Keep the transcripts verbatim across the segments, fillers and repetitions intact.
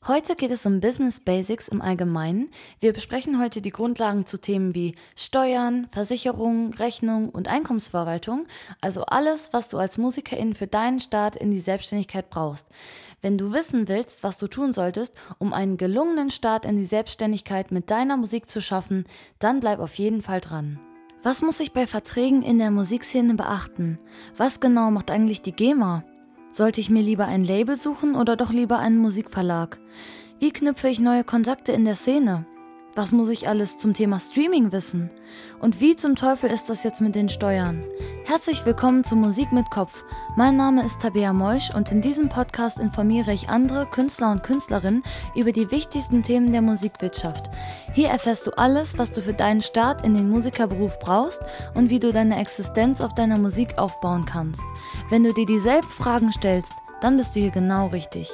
Heute geht es um Business Basics im Allgemeinen. Wir besprechen heute die Grundlagen zu Themen wie Steuern, Versicherung, Rechnung und Einkommensverwaltung, also alles, was du als Musikerin für deinen Start in die Selbstständigkeit brauchst. Wenn du wissen willst, was du tun solltest, um einen gelungenen Start in die Selbstständigkeit mit deiner Musik zu schaffen, dann bleib auf jeden Fall dran. Was muss ich bei Verträgen in der Musikszene beachten? Was genau macht eigentlich die GEMA? Sollte ich mir lieber ein Label suchen oder doch lieber einen Musikverlag? Wie knüpfe ich neue Kontakte in der Szene? Was muss ich alles zum Thema Streaming wissen? Und wie zum Teufel ist das jetzt mit den Steuern? Herzlich willkommen zu Musik mit Kopf. Mein Name ist Tabea Moisch und in diesem Podcast informiere ich andere Künstler und Künstlerinnen über die wichtigsten Themen der Musikwirtschaft. Hier erfährst du alles, was du für deinen Start in den Musikerberuf brauchst und wie du deine Existenz auf deiner Musik aufbauen kannst. Wenn du dir dieselben Fragen stellst, dann bist du hier genau richtig.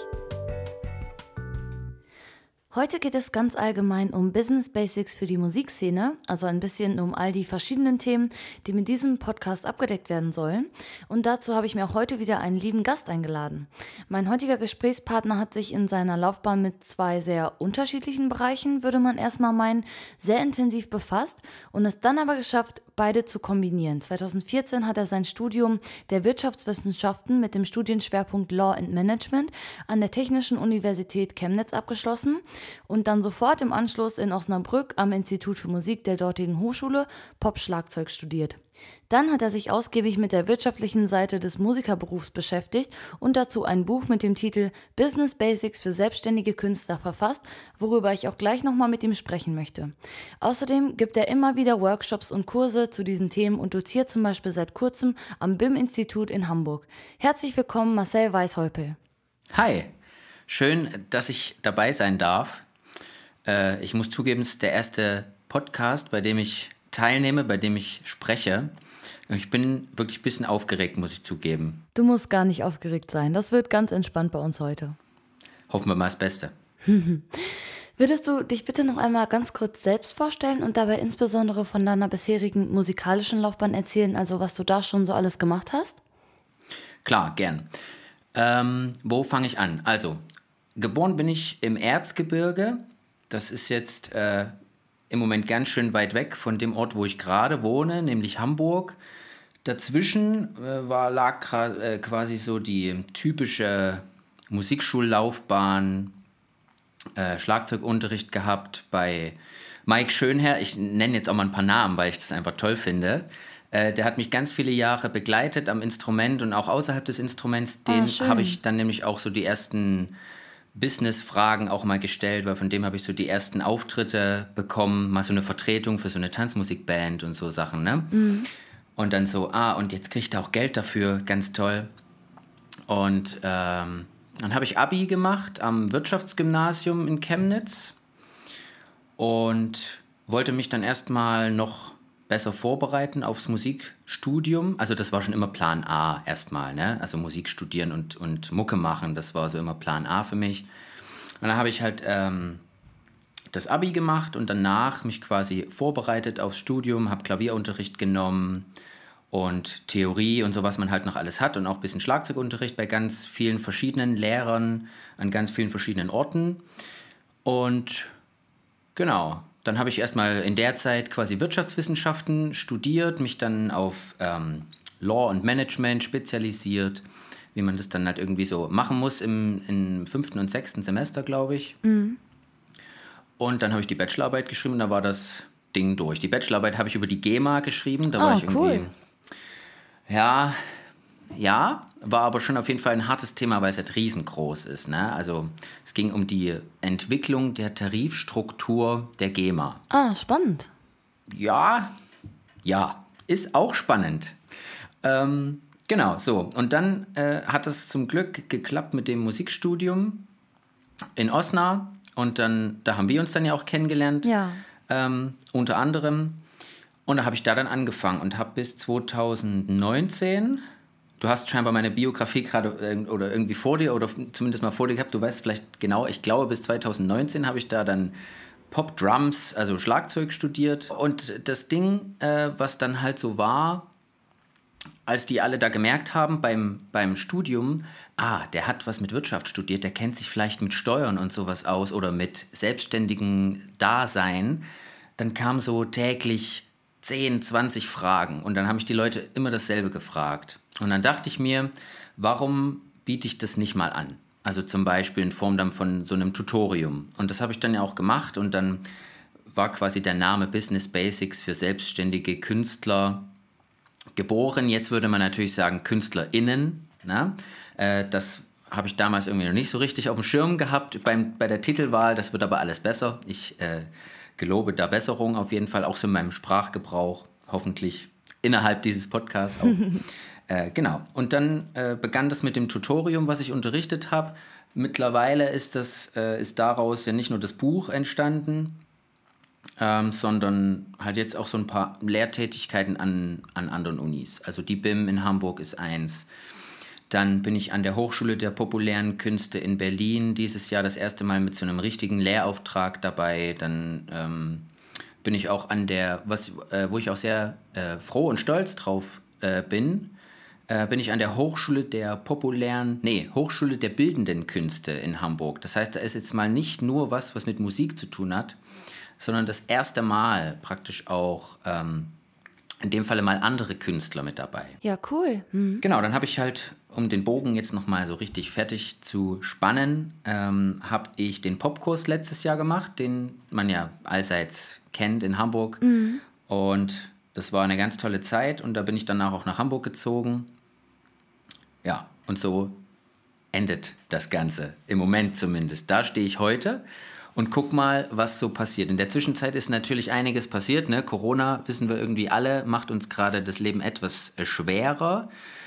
Heute geht es ganz allgemein um Business Basics für die Musikszene, also ein bisschen um all die verschiedenen Themen, die mit diesem Podcast abgedeckt werden sollen. Und dazu habe ich mir auch heute wieder einen lieben Gast eingeladen. Mein heutiger Gesprächspartner hat sich in seiner Laufbahn mit zwei sehr unterschiedlichen Bereichen, würde man erstmal meinen, sehr intensiv befasst und es dann aber geschafft, beide zu kombinieren. zweitausendvierzehn hat er sein Studium der Wirtschaftswissenschaften mit dem Studienschwerpunkt Law and Management an der Technischen Universität Chemnitz abgeschlossen und dann sofort im Anschluss in Osnabrück am Institut für Musik der dortigen Hochschule Pop-Schlagzeug studiert. Dann hat er sich ausgiebig mit der wirtschaftlichen Seite des Musikerberufs beschäftigt und dazu ein Buch mit dem Titel Business Basics für selbstständige Künstler verfasst, worüber ich auch gleich nochmal mit ihm sprechen möchte. Außerdem gibt er immer wieder Workshops und Kurse zu diesen Themen und doziert zum Beispiel seit kurzem am B I M-Institut in Hamburg. Herzlich willkommen, Marcel Weisshäupel. Hi, schön, dass ich dabei sein darf. Äh, ich muss zugeben, es ist der erste Podcast, bei dem ich teilnehme, bei dem ich spreche. Ich bin wirklich ein bisschen aufgeregt, muss ich zugeben. Du musst gar nicht aufgeregt sein. Das wird ganz entspannt bei uns heute. Hoffen wir mal das Beste. Würdest du dich bitte noch einmal ganz kurz selbst vorstellen und dabei insbesondere von deiner bisherigen musikalischen Laufbahn erzählen, also was du da schon so alles gemacht hast? Klar, gern. Ähm, wo fange ich an? Also, geboren bin ich im Erzgebirge. Das ist jetzt äh, im Moment ganz schön weit weg von dem Ort, wo ich gerade wohne, nämlich Hamburg. Dazwischen äh, war, lag gra- äh, quasi so die typische Musikschullaufbahn, äh, Schlagzeugunterricht gehabt bei Mike Schönherr. Ich nenne jetzt auch mal ein paar Namen, weil ich das einfach toll finde. Äh, der hat mich ganz viele Jahre begleitet am Instrument und auch außerhalb des Instruments. Den Ah, schön. habe ich dann nämlich auch so die ersten Business-Fragen auch mal gestellt, weil von dem habe ich so die ersten Auftritte bekommen, mal so eine Vertretung für so eine Tanzmusikband und so Sachen, ne? Mhm. Und dann so, ah, und jetzt kriegt er auch Geld dafür, ganz toll. Und ähm, dann habe ich Abi gemacht am Wirtschaftsgymnasium in Chemnitz und wollte mich dann erstmal noch besser vorbereiten aufs Musikstudium. Also das war schon immer Plan A erstmal, ne? Also Musik studieren und, und Mucke machen, das war so immer Plan A für mich. Und dann habe ich halt ähm, das Abi gemacht und danach mich quasi vorbereitet aufs Studium, habe Klavierunterricht genommen und Theorie und so, was man halt noch alles hat und auch ein bisschen Schlagzeugunterricht bei ganz vielen verschiedenen Lehrern an ganz vielen verschiedenen Orten. Und genau, dann habe ich erstmal in der Zeit quasi Wirtschaftswissenschaften studiert, mich dann auf ähm, Law und Management spezialisiert, wie man das dann halt irgendwie so machen muss im, im fünften und sechsten Semester, glaube ich. Mhm. Und dann habe ich die Bachelorarbeit geschrieben und da war das Ding durch. Die Bachelorarbeit habe ich über die GEMA geschrieben, da Oh, war ich irgendwie... cool. Ja, ja, war aber schon auf jeden Fall ein hartes Thema, weil es halt riesengroß ist, ne? Also es ging um die Entwicklung der Tarifstruktur der GEMA. Ah, spannend. Ja, ja, ist auch spannend. Ähm, genau, so. Und dann äh, hat es zum Glück geklappt mit dem Musikstudium in Osnabrück. Und dann, da haben wir uns dann ja auch kennengelernt, Ja. ähm, unter anderem. Und da habe ich da dann angefangen und habe bis zweitausendneunzehn, du hast scheinbar meine Biografie gerade äh, oder irgendwie vor dir oder zumindest mal vor dir gehabt, du weißt vielleicht genau, ich glaube bis zweitausendneunzehn habe ich da dann Pop, Drums, also Schlagzeug studiert. Und das Ding, äh, was dann halt so war, als die alle da gemerkt haben beim, beim Studium, ah, der hat was mit Wirtschaft studiert, der kennt sich vielleicht mit Steuern und sowas aus oder mit selbstständigem Dasein, dann kam so täglich zehn, zwanzig Fragen und dann habe ich die Leute immer dasselbe gefragt. Und dann dachte ich mir, warum biete ich das nicht mal an? Also zum Beispiel in Form dann von so einem Tutorium. Und das habe ich dann ja auch gemacht und dann war quasi der Name Business Basics für selbstständige Künstler geboren. Jetzt würde man natürlich sagen KünstlerInnen. Ne? Äh, das habe ich damals irgendwie noch nicht so richtig auf dem Schirm gehabt beim, bei der Titelwahl. Das wird aber alles besser. Ich äh, gelobe da Besserung auf jeden Fall, auch so in meinem Sprachgebrauch, hoffentlich innerhalb dieses Podcasts auch. äh, genau. Und dann äh, begann das mit dem Tutorium, was ich unterrichtet habe. Mittlerweile ist, das, äh, ist daraus ja nicht nur das Buch entstanden, Ähm, sondern halt jetzt auch so ein paar Lehrtätigkeiten an, an anderen Unis. Also die B I M in Hamburg ist eins. Dann bin ich an der Hochschule der populären Künste in Berlin dieses Jahr das erste Mal mit so einem richtigen Lehrauftrag dabei. Dann ähm, bin ich auch an der, was, äh, wo ich auch sehr äh, froh und stolz drauf äh, bin, äh, bin ich an der Hochschule der populären, nee, Hochschule der bildenden Künste in Hamburg. Das heißt, da ist jetzt mal nicht nur was, was mit Musik zu tun hat, sondern das erste Mal praktisch auch ähm, in dem Falle mal andere Künstler mit dabei. Ja, cool. Mhm. Genau, dann habe ich halt, um den Bogen jetzt nochmal so richtig fertig zu spannen, ähm, habe ich den Popkurs letztes Jahr gemacht, den man ja allseits kennt in Hamburg. Mhm. Und das war eine ganz tolle Zeit und da bin ich danach auch nach Hamburg gezogen. Ja, und so endet das Ganze, im Moment zumindest. Da stehe ich heute. Und guck mal, was so passiert. In der Zwischenzeit ist natürlich einiges passiert. Ne? Corona, wissen wir irgendwie alle, macht uns gerade das Leben etwas äh, schwerer.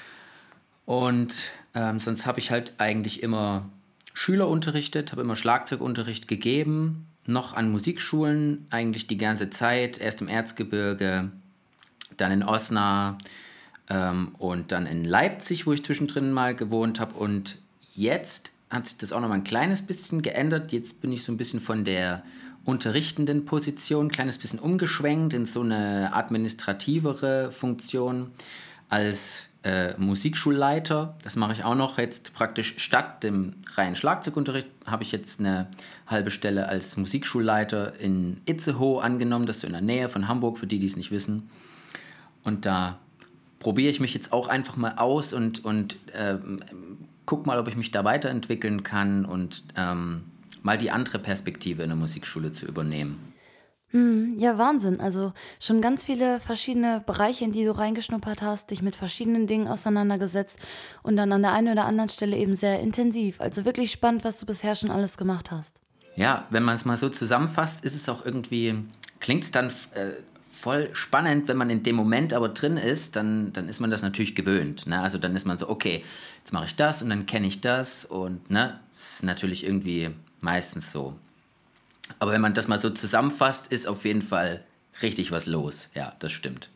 Und ähm, sonst habe ich halt eigentlich immer Schüler unterrichtet, habe immer Schlagzeugunterricht gegeben, noch an Musikschulen eigentlich die ganze Zeit. Erst im Erzgebirge, dann in Osnabrück ähm, und dann in Leipzig, wo ich zwischendrin mal gewohnt habe. Und jetzt hat sich das auch noch mal ein kleines bisschen geändert. Jetzt bin ich so ein bisschen von der unterrichtenden Position ein kleines bisschen umgeschwenkt in so eine administrativere Funktion als äh, Musikschulleiter. Das mache ich auch noch jetzt praktisch statt dem reinen Schlagzeugunterricht. Habe ich jetzt eine halbe Stelle als Musikschulleiter in Itzehoe angenommen. Das ist so in der Nähe von Hamburg, für die, die es nicht wissen. Und da probiere ich mich jetzt auch einfach mal aus und, und äh, guck mal, ob ich mich da weiterentwickeln kann und ähm, mal die andere Perspektive in der Musikschule zu übernehmen. Hm, ja, Wahnsinn. Also schon ganz viele verschiedene Bereiche, in die du reingeschnuppert hast, dich mit verschiedenen Dingen auseinandergesetzt und dann an der einen oder anderen Stelle eben sehr intensiv. Also wirklich spannend, was du bisher schon alles gemacht hast. Ja, wenn man es mal so zusammenfasst, ist es auch irgendwie, klingt es dann äh, voll spannend, wenn man in dem Moment aber drin ist, dann, dann ist man das natürlich gewöhnt. Ne? Also dann ist man so, okay, jetzt mache ich das und dann kenne ich das und ne, das ist natürlich irgendwie meistens so. Aber wenn man das mal so zusammenfasst, ist auf jeden Fall richtig was los. Ja, das stimmt.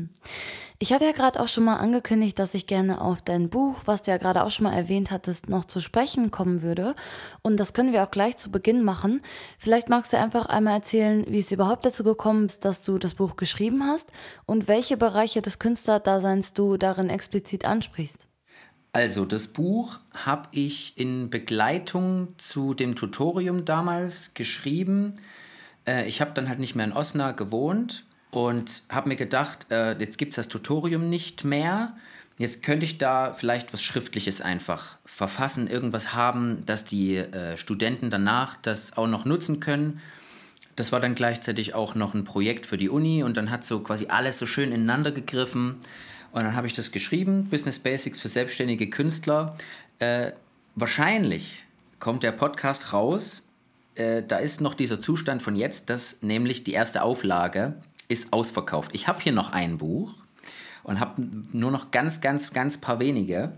Ich hatte ja gerade auch schon mal angekündigt, dass ich gerne auf dein Buch, was du ja gerade auch schon mal erwähnt hattest, noch zu sprechen kommen würde. Und das können wir auch gleich zu Beginn machen. Vielleicht magst du einfach einmal erzählen, wie es überhaupt dazu gekommen ist, dass du das Buch geschrieben hast und welche Bereiche des Künstlerdaseins du darin explizit ansprichst. Also, das Buch habe ich in Begleitung zu dem Tutorium damals geschrieben. Äh, ich habe dann halt nicht mehr in Osnabrück gewohnt und habe mir gedacht, äh, jetzt gibt es das Tutorium nicht mehr. Jetzt könnte ich da vielleicht was Schriftliches einfach verfassen, irgendwas haben, dass die äh, Studenten danach das auch noch nutzen können. Das war dann gleichzeitig auch noch ein Projekt für die Uni und dann hat so quasi alles so schön ineinander gegriffen. Und dann habe ich das geschrieben, Business Basics für selbstständige Künstler. Äh, wahrscheinlich kommt der Podcast raus, äh, da ist noch dieser Zustand von jetzt, dass nämlich die erste Auflage ist ausverkauft. Ich habe hier noch ein Buch und habe nur noch ganz, ganz, ganz paar wenige.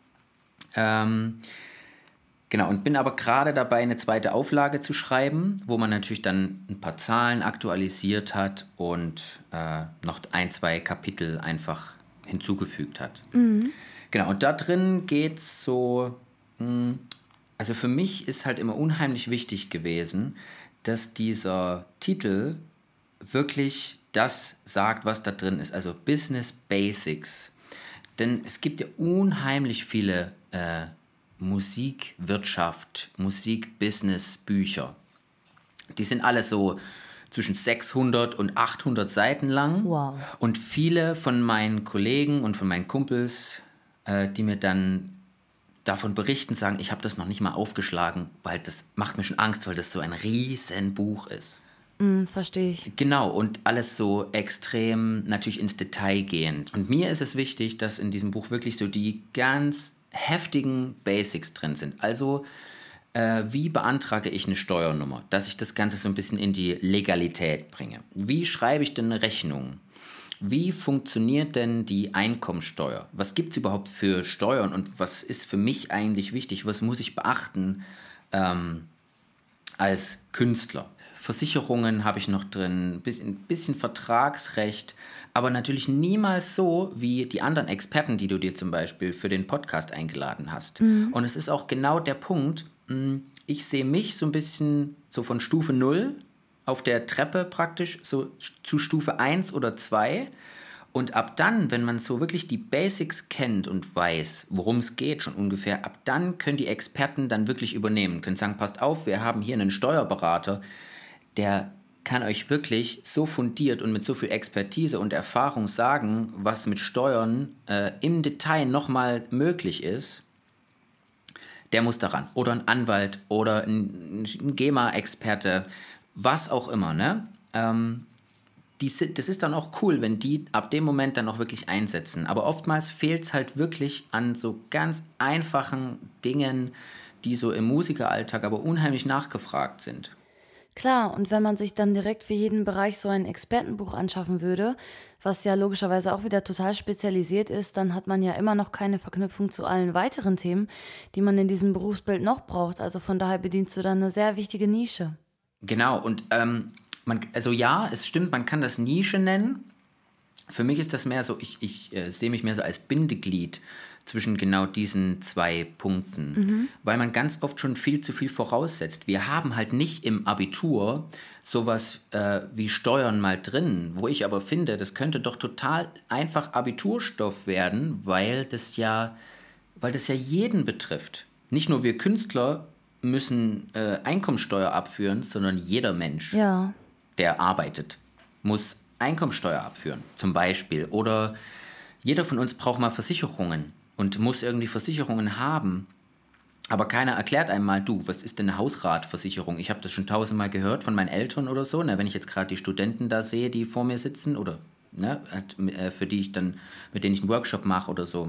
Ähm, genau, und bin aber gerade dabei, eine zweite Auflage zu schreiben, wo man natürlich dann ein paar Zahlen aktualisiert hat und äh, noch ein, zwei Kapitel einfach hinzugefügt hat. Mhm. Genau, und da drin geht es so, mh, also für mich ist halt immer unheimlich wichtig gewesen, dass dieser Titel wirklich das sagt, was da drin ist. Also Business Basics. Denn es gibt ja unheimlich viele äh, Musikwirtschaft, Musikbusiness-Bücher. Die sind alle so zwischen sechshundert und achthundert Seiten lang. Wow. Und viele von meinen Kollegen und von meinen Kumpels, äh, die mir dann davon berichten, sagen, ich habe das noch nicht mal aufgeschlagen, weil das macht mir schon Angst, weil das so ein riesen Buch ist. Mm, verstehe ich. Genau, und alles so extrem natürlich ins Detail gehend. Und mir ist es wichtig, dass in diesem Buch wirklich so die ganz heftigen Basics drin sind. Also, äh, wie beantrage ich eine Steuernummer? Dass ich das Ganze so ein bisschen in die Legalität bringe. Wie schreibe ich denn eine Rechnung? Wie funktioniert denn die Einkommensteuer? Was gibt es überhaupt für Steuern und was ist für mich eigentlich wichtig? Was muss ich beachten ähm, als Künstler? Versicherungen habe ich noch drin, ein bisschen, bisschen Vertragsrecht, aber natürlich niemals so wie die anderen Experten, die du dir zum Beispiel für den Podcast eingeladen hast. Mhm. Und es ist auch genau der Punkt, ich sehe mich so ein bisschen so von Stufe null auf der Treppe praktisch so zu Stufe eins oder zwei. Und ab dann, wenn man so wirklich die Basics kennt und weiß, worum es geht schon ungefähr, ab dann können die Experten dann wirklich übernehmen, können sagen, passt auf, wir haben hier einen Steuerberater, der kann euch wirklich so fundiert und mit so viel Expertise und Erfahrung sagen, was mit Steuern äh, im Detail nochmal möglich ist. Der muss daran. Oder ein Anwalt oder ein, ein GEMA-Experte, was auch immer, ne? Ähm, die, das ist dann auch cool, wenn die ab dem Moment dann auch wirklich einsetzen. Aber oftmals fehlt es halt wirklich an so ganz einfachen Dingen, die so im Musikeralltag aber unheimlich nachgefragt sind. Klar, und wenn man sich dann direkt für jeden Bereich so ein Expertenbuch anschaffen würde, was ja logischerweise auch wieder total spezialisiert ist, dann hat man ja immer noch keine Verknüpfung zu allen weiteren Themen, die man in diesem Berufsbild noch braucht. Also von daher bedienst du dann eine sehr wichtige Nische. Genau, und ähm, man, also ja, es stimmt, man kann das Nische nennen. Für mich ist das mehr so, ich, ich äh, sehe mich mehr so als Bindeglied zwischen genau diesen zwei Punkten, mhm. weil man ganz oft schon viel zu viel voraussetzt. Wir haben halt nicht im Abitur sowas äh, wie Steuern mal drin, wo ich aber finde, das könnte doch total einfach Abiturstoff werden, weil das ja, weil das ja jeden betrifft. Nicht nur wir Künstler müssen äh, Einkommensteuer abführen, sondern jeder Mensch, ja. der arbeitet, muss Einkommensteuer abführen, zum Beispiel. Oder jeder von uns braucht mal Versicherungen und muss irgendwie Versicherungen haben. Aber keiner erklärt einem mal, du, was ist denn eine Hausratversicherung? Ich habe das schon tausendmal gehört von meinen Eltern oder so. Ne, wenn ich jetzt gerade die Studenten da sehe, die vor mir sitzen oder ne, für die ich dann, mit denen ich einen Workshop mache oder so,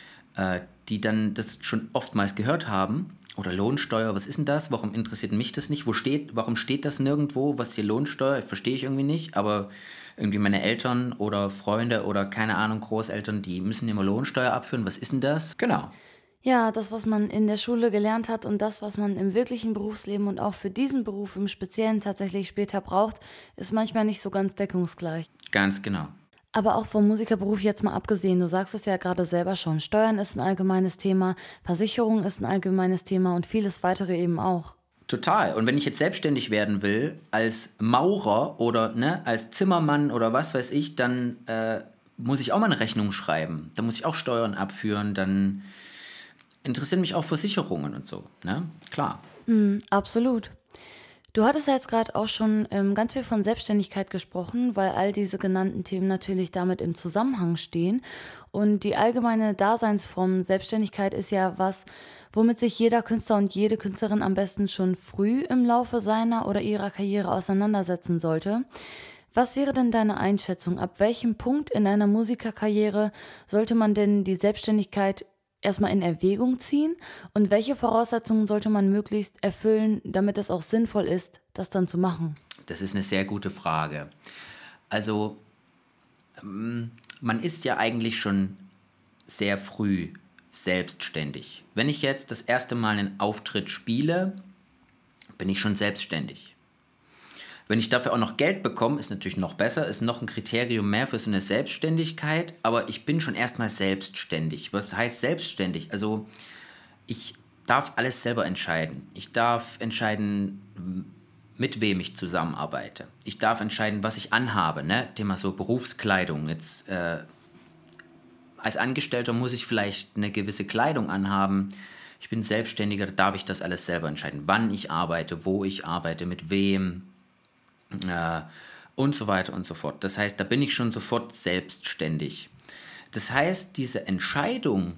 äh, die dann das schon oftmals gehört haben. Oder Lohnsteuer, was ist denn das? Warum interessiert mich das nicht? Wo steht, warum steht das nirgendwo? Was ist hier Lohnsteuer? Verstehe ich irgendwie nicht, aber irgendwie meine Eltern oder Freunde oder keine Ahnung, Großeltern, die müssen immer Lohnsteuer abführen. Was ist denn das? Genau. Ja, das, was man in der Schule gelernt hat und das, was man im wirklichen Berufsleben und auch für diesen Beruf im Speziellen tatsächlich später braucht, ist manchmal nicht so ganz deckungsgleich. Ganz genau. Aber auch vom Musikerberuf jetzt mal abgesehen, du sagst es ja gerade selber schon, Steuern ist ein allgemeines Thema, Versicherung ist ein allgemeines Thema und vieles weitere eben auch. Total. Und wenn ich jetzt selbstständig werden will, als Maurer oder ne, als Zimmermann oder was weiß ich, dann äh, muss ich auch mal eine Rechnung schreiben. Dann muss ich auch Steuern abführen, dann interessieren mich auch Versicherungen und so. Ne? Klar. Mm, absolut. Du hattest ja jetzt gerade auch schon ähm, ganz viel von Selbstständigkeit gesprochen, weil all diese genannten Themen natürlich damit im Zusammenhang stehen. Und die allgemeine Daseinsform Selbstständigkeit ist ja was, womit sich jeder Künstler und jede Künstlerin am besten schon früh im Laufe seiner oder ihrer Karriere auseinandersetzen sollte. Was wäre denn deine Einschätzung? Ab welchem Punkt in einer Musikerkarriere sollte man denn die Selbstständigkeit erstmal in Erwägung ziehen und welche Voraussetzungen sollte man möglichst erfüllen, damit es auch sinnvoll ist, das dann zu machen? Das ist eine sehr gute Frage. Also man ist ja eigentlich schon sehr früh selbstständig. Wenn ich jetzt das erste Mal einen Auftritt spiele, bin ich schon selbstständig. Wenn ich dafür auch noch Geld bekomme, ist natürlich noch besser, ist noch ein Kriterium mehr für so eine Selbstständigkeit, aber ich bin schon erstmal selbstständig. Was heißt selbstständig? Also ich darf alles selber entscheiden. Ich darf entscheiden, mit wem ich zusammenarbeite. Ich darf entscheiden, was ich anhabe, ne? Thema so Berufskleidung. Jetzt äh, als Angestellter muss ich vielleicht eine gewisse Kleidung anhaben. Ich bin Selbstständiger, da darf ich das alles selber entscheiden. Wann ich arbeite, wo ich arbeite, mit wem äh, und so weiter und so fort. Das heißt, da bin ich schon sofort selbstständig. Das heißt, diese Entscheidung,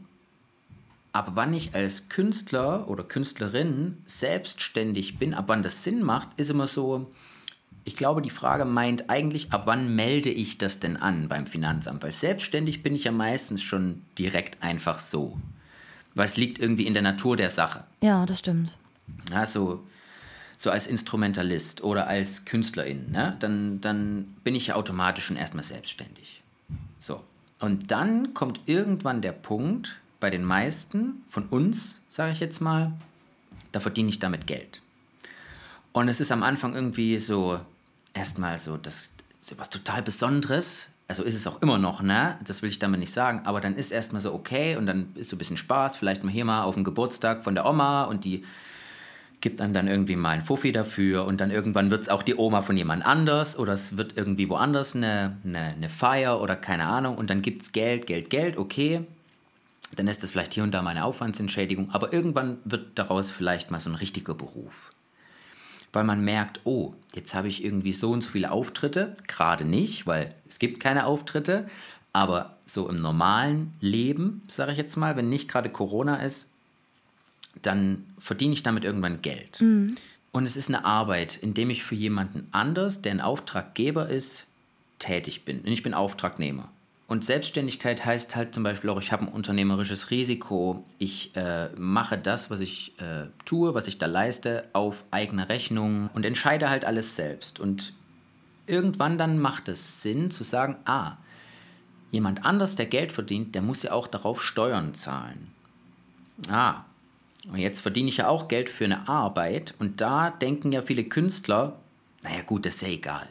ab wann ich als Künstler oder Künstlerin selbstständig bin, ab wann das Sinn macht, ist immer so, ich glaube, die Frage meint eigentlich, ab wann melde ich das denn an beim Finanzamt? Weil selbstständig bin ich ja meistens schon direkt einfach so. Weil es liegt irgendwie in der Natur der Sache. Ja, das stimmt. Ja, so, so als Instrumentalist oder als Künstlerin, ne? dann, dann bin ich ja automatisch schon erstmal selbstständig. So. Und dann kommt irgendwann der Punkt, bei den meisten von uns, sage ich jetzt mal, da verdiene ich damit Geld. Und es ist am Anfang irgendwie so, erstmal so, das, so was total Besonderes. Also ist es auch immer noch, ne? Das will ich damit nicht sagen. Aber dann ist erstmal so okay und dann ist so ein bisschen Spaß. Vielleicht mal hier mal auf dem Geburtstag von der Oma und die gibt einem dann irgendwie mal ein Fuffi dafür. Und dann irgendwann wird es auch die Oma von jemand anders oder es wird irgendwie woanders eine, eine, eine Feier oder keine Ahnung. Und dann gibt es Geld, Geld, Geld, okay. Dann ist das vielleicht hier und da mal eine Aufwandsentschädigung. Aber irgendwann wird daraus vielleicht mal so ein richtiger Beruf. Weil man merkt, oh, jetzt habe ich irgendwie so und so viele Auftritte. Gerade nicht, weil es gibt keine Auftritte. Aber so im normalen Leben, sage ich jetzt mal, wenn nicht gerade Corona ist, dann verdiene ich damit irgendwann Geld. Mhm. Und es ist eine Arbeit, indem ich für jemanden anders, der ein Auftraggeber ist, tätig bin. Und ich bin Auftragnehmer. Und Selbstständigkeit heißt halt zum Beispiel auch, ich habe ein unternehmerisches Risiko, ich äh, mache das, was ich äh, tue, was ich da leiste, auf eigene Rechnung und entscheide halt alles selbst. Und irgendwann dann macht es Sinn zu sagen, ah, jemand anders, der Geld verdient, der muss ja auch darauf Steuern zahlen. Ah, und jetzt verdiene ich ja auch Geld für eine Arbeit und da denken ja viele Künstler, naja gut, das ist ja egal.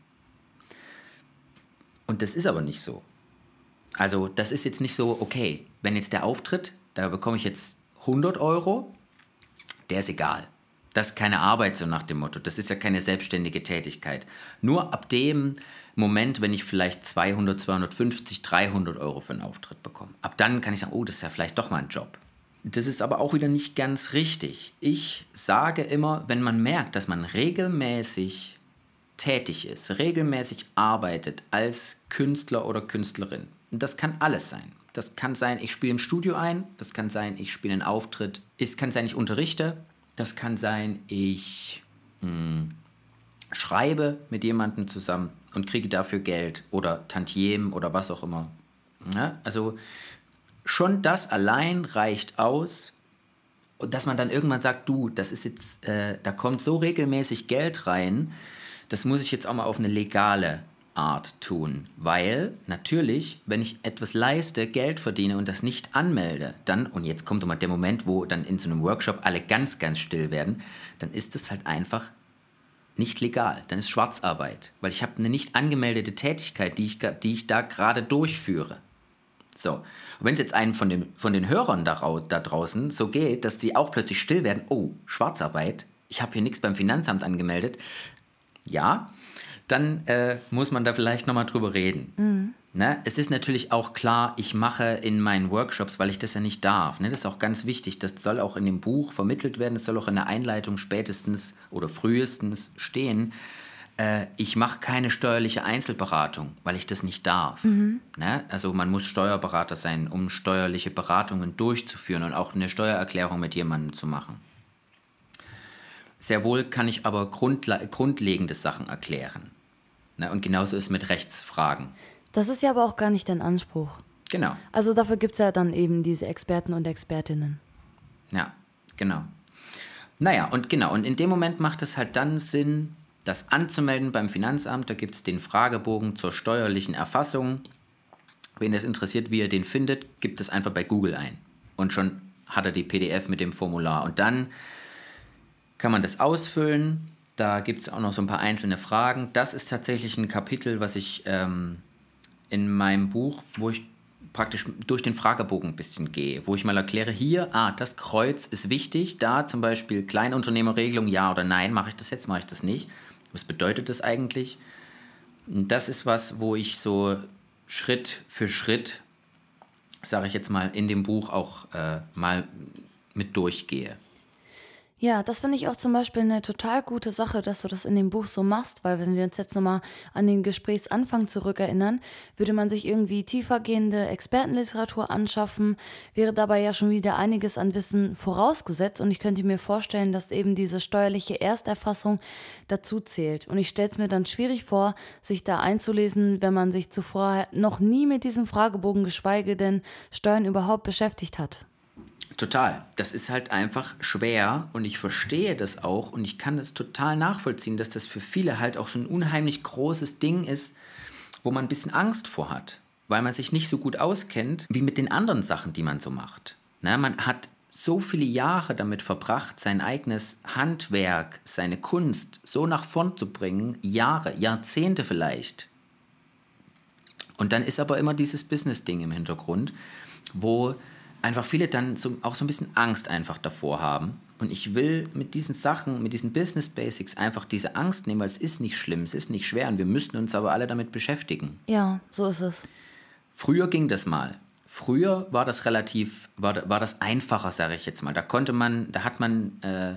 Und das ist aber nicht so. Also das ist jetzt nicht so, okay, wenn jetzt der Auftritt, da bekomme ich jetzt hundert Euro, der ist egal. Das ist keine Arbeit, so nach dem Motto. Das ist ja keine selbstständige Tätigkeit. Nur ab dem Moment, wenn ich vielleicht zweihundert, zweihundertfünfzig, dreihundert Euro für einen Auftritt bekomme. Ab dann kann ich sagen, oh, das ist ja vielleicht doch mal ein Job. Das ist aber auch wieder nicht ganz richtig. Ich sage immer, wenn man merkt, dass man regelmäßig tätig ist, regelmäßig arbeitet als Künstler oder Künstlerin, und das kann alles sein. Das kann sein, ich spiele im Studio ein, das kann sein, ich spiele einen Auftritt, es kann sein, ich unterrichte, das kann sein, ich mh, schreibe mit jemandem zusammen und kriege dafür Geld oder Tantiemen oder was auch immer. Ja, also schon das allein reicht aus, dass man dann irgendwann sagt, du, das ist jetzt, äh, da kommt so regelmäßig Geld rein, das muss ich jetzt auch mal auf eine legale Art tun, weil natürlich, wenn ich etwas leiste, Geld verdiene und das nicht anmelde, dann, und jetzt kommt immer der Moment, wo dann in so einem Workshop alle ganz, ganz still werden, dann ist es halt einfach nicht legal, dann ist Schwarzarbeit, weil ich habe eine nicht angemeldete Tätigkeit, die ich, die ich da gerade durchführe. So, und wenn es jetzt einem von den, von den Hörern da, da draußen so geht, dass sie auch plötzlich still werden, oh, Schwarzarbeit, ich habe hier nichts beim Finanzamt angemeldet, ja, dann äh, muss man da vielleicht nochmal drüber reden. Mhm. Ne? Es ist natürlich auch klar, ich mache in meinen Workshops, weil ich das ja nicht darf. Ne? Das ist auch ganz wichtig, das soll auch in dem Buch vermittelt werden, es soll auch in der Einleitung spätestens oder frühestens stehen, äh, ich mache keine steuerliche Einzelberatung, weil ich das nicht darf. Mhm. Ne? Also man muss Steuerberater sein, um steuerliche Beratungen durchzuführen und auch eine Steuererklärung mit jemandem zu machen. Sehr wohl kann ich aber grundla- grundlegende Sachen erklären. Ne? Und genauso ist mit Rechtsfragen. Das ist ja aber auch gar nicht dein Anspruch. Genau. Also dafür gibt es ja dann eben diese Experten und Expertinnen. Ja, genau. Naja, und genau, und in dem Moment macht es halt dann Sinn, das anzumelden beim Finanzamt. Da gibt es den Fragebogen zur steuerlichen Erfassung. Wen das interessiert, wie ihr den findet, gibt es einfach bei Google ein. Und schon hat er die P D F mit dem Formular. Und dann kann man das ausfüllen. Da gibt es auch noch so ein paar einzelne Fragen. Das ist tatsächlich ein Kapitel, was ich ähm, in meinem Buch, wo ich praktisch durch den Fragebogen ein bisschen gehe, wo ich mal erkläre, hier, ah, das Kreuz ist wichtig, da zum Beispiel Kleinunternehmerregelung, ja oder nein, mache ich das jetzt, mache ich das nicht. Was bedeutet das eigentlich? Das ist was, wo ich so Schritt für Schritt sage ich jetzt mal, in dem Buch auch äh, mal mit durchgehe. Ja, das finde ich auch zum Beispiel eine total gute Sache, dass du das in dem Buch so machst, weil wenn wir uns jetzt nochmal an den Gesprächsanfang zurückerinnern, würde man sich irgendwie tiefergehende Expertenliteratur anschaffen, wäre dabei ja schon wieder einiges an Wissen vorausgesetzt und ich könnte mir vorstellen, dass eben diese steuerliche Ersterfassung dazu zählt. Und ich stelle es mir dann schwierig vor, sich da einzulesen, wenn man sich zuvor noch nie mit diesem Fragebogen, geschweige denn Steuern überhaupt beschäftigt hat. Total. Das ist halt einfach schwer und ich verstehe das auch und ich kann es total nachvollziehen, dass das für viele halt auch so ein unheimlich großes Ding ist, wo man ein bisschen Angst vor hat, weil man sich nicht so gut auskennt wie mit den anderen Sachen, die man so macht. Na, man hat so viele Jahre damit verbracht, sein eigenes Handwerk, seine Kunst so nach vorn zu bringen, Jahre, Jahrzehnte vielleicht. Und dann ist aber immer dieses Business-Ding im Hintergrund, wo einfach viele dann so, auch so ein bisschen Angst einfach davor haben. Und ich will mit diesen Sachen, mit diesen Business Basics einfach diese Angst nehmen, weil es ist nicht schlimm, es ist nicht schwer und wir müssten uns aber alle damit beschäftigen. Ja, so ist es. Früher ging das mal. Früher war das relativ, war, war das einfacher, sage ich jetzt mal. Da konnte man, da hat man äh,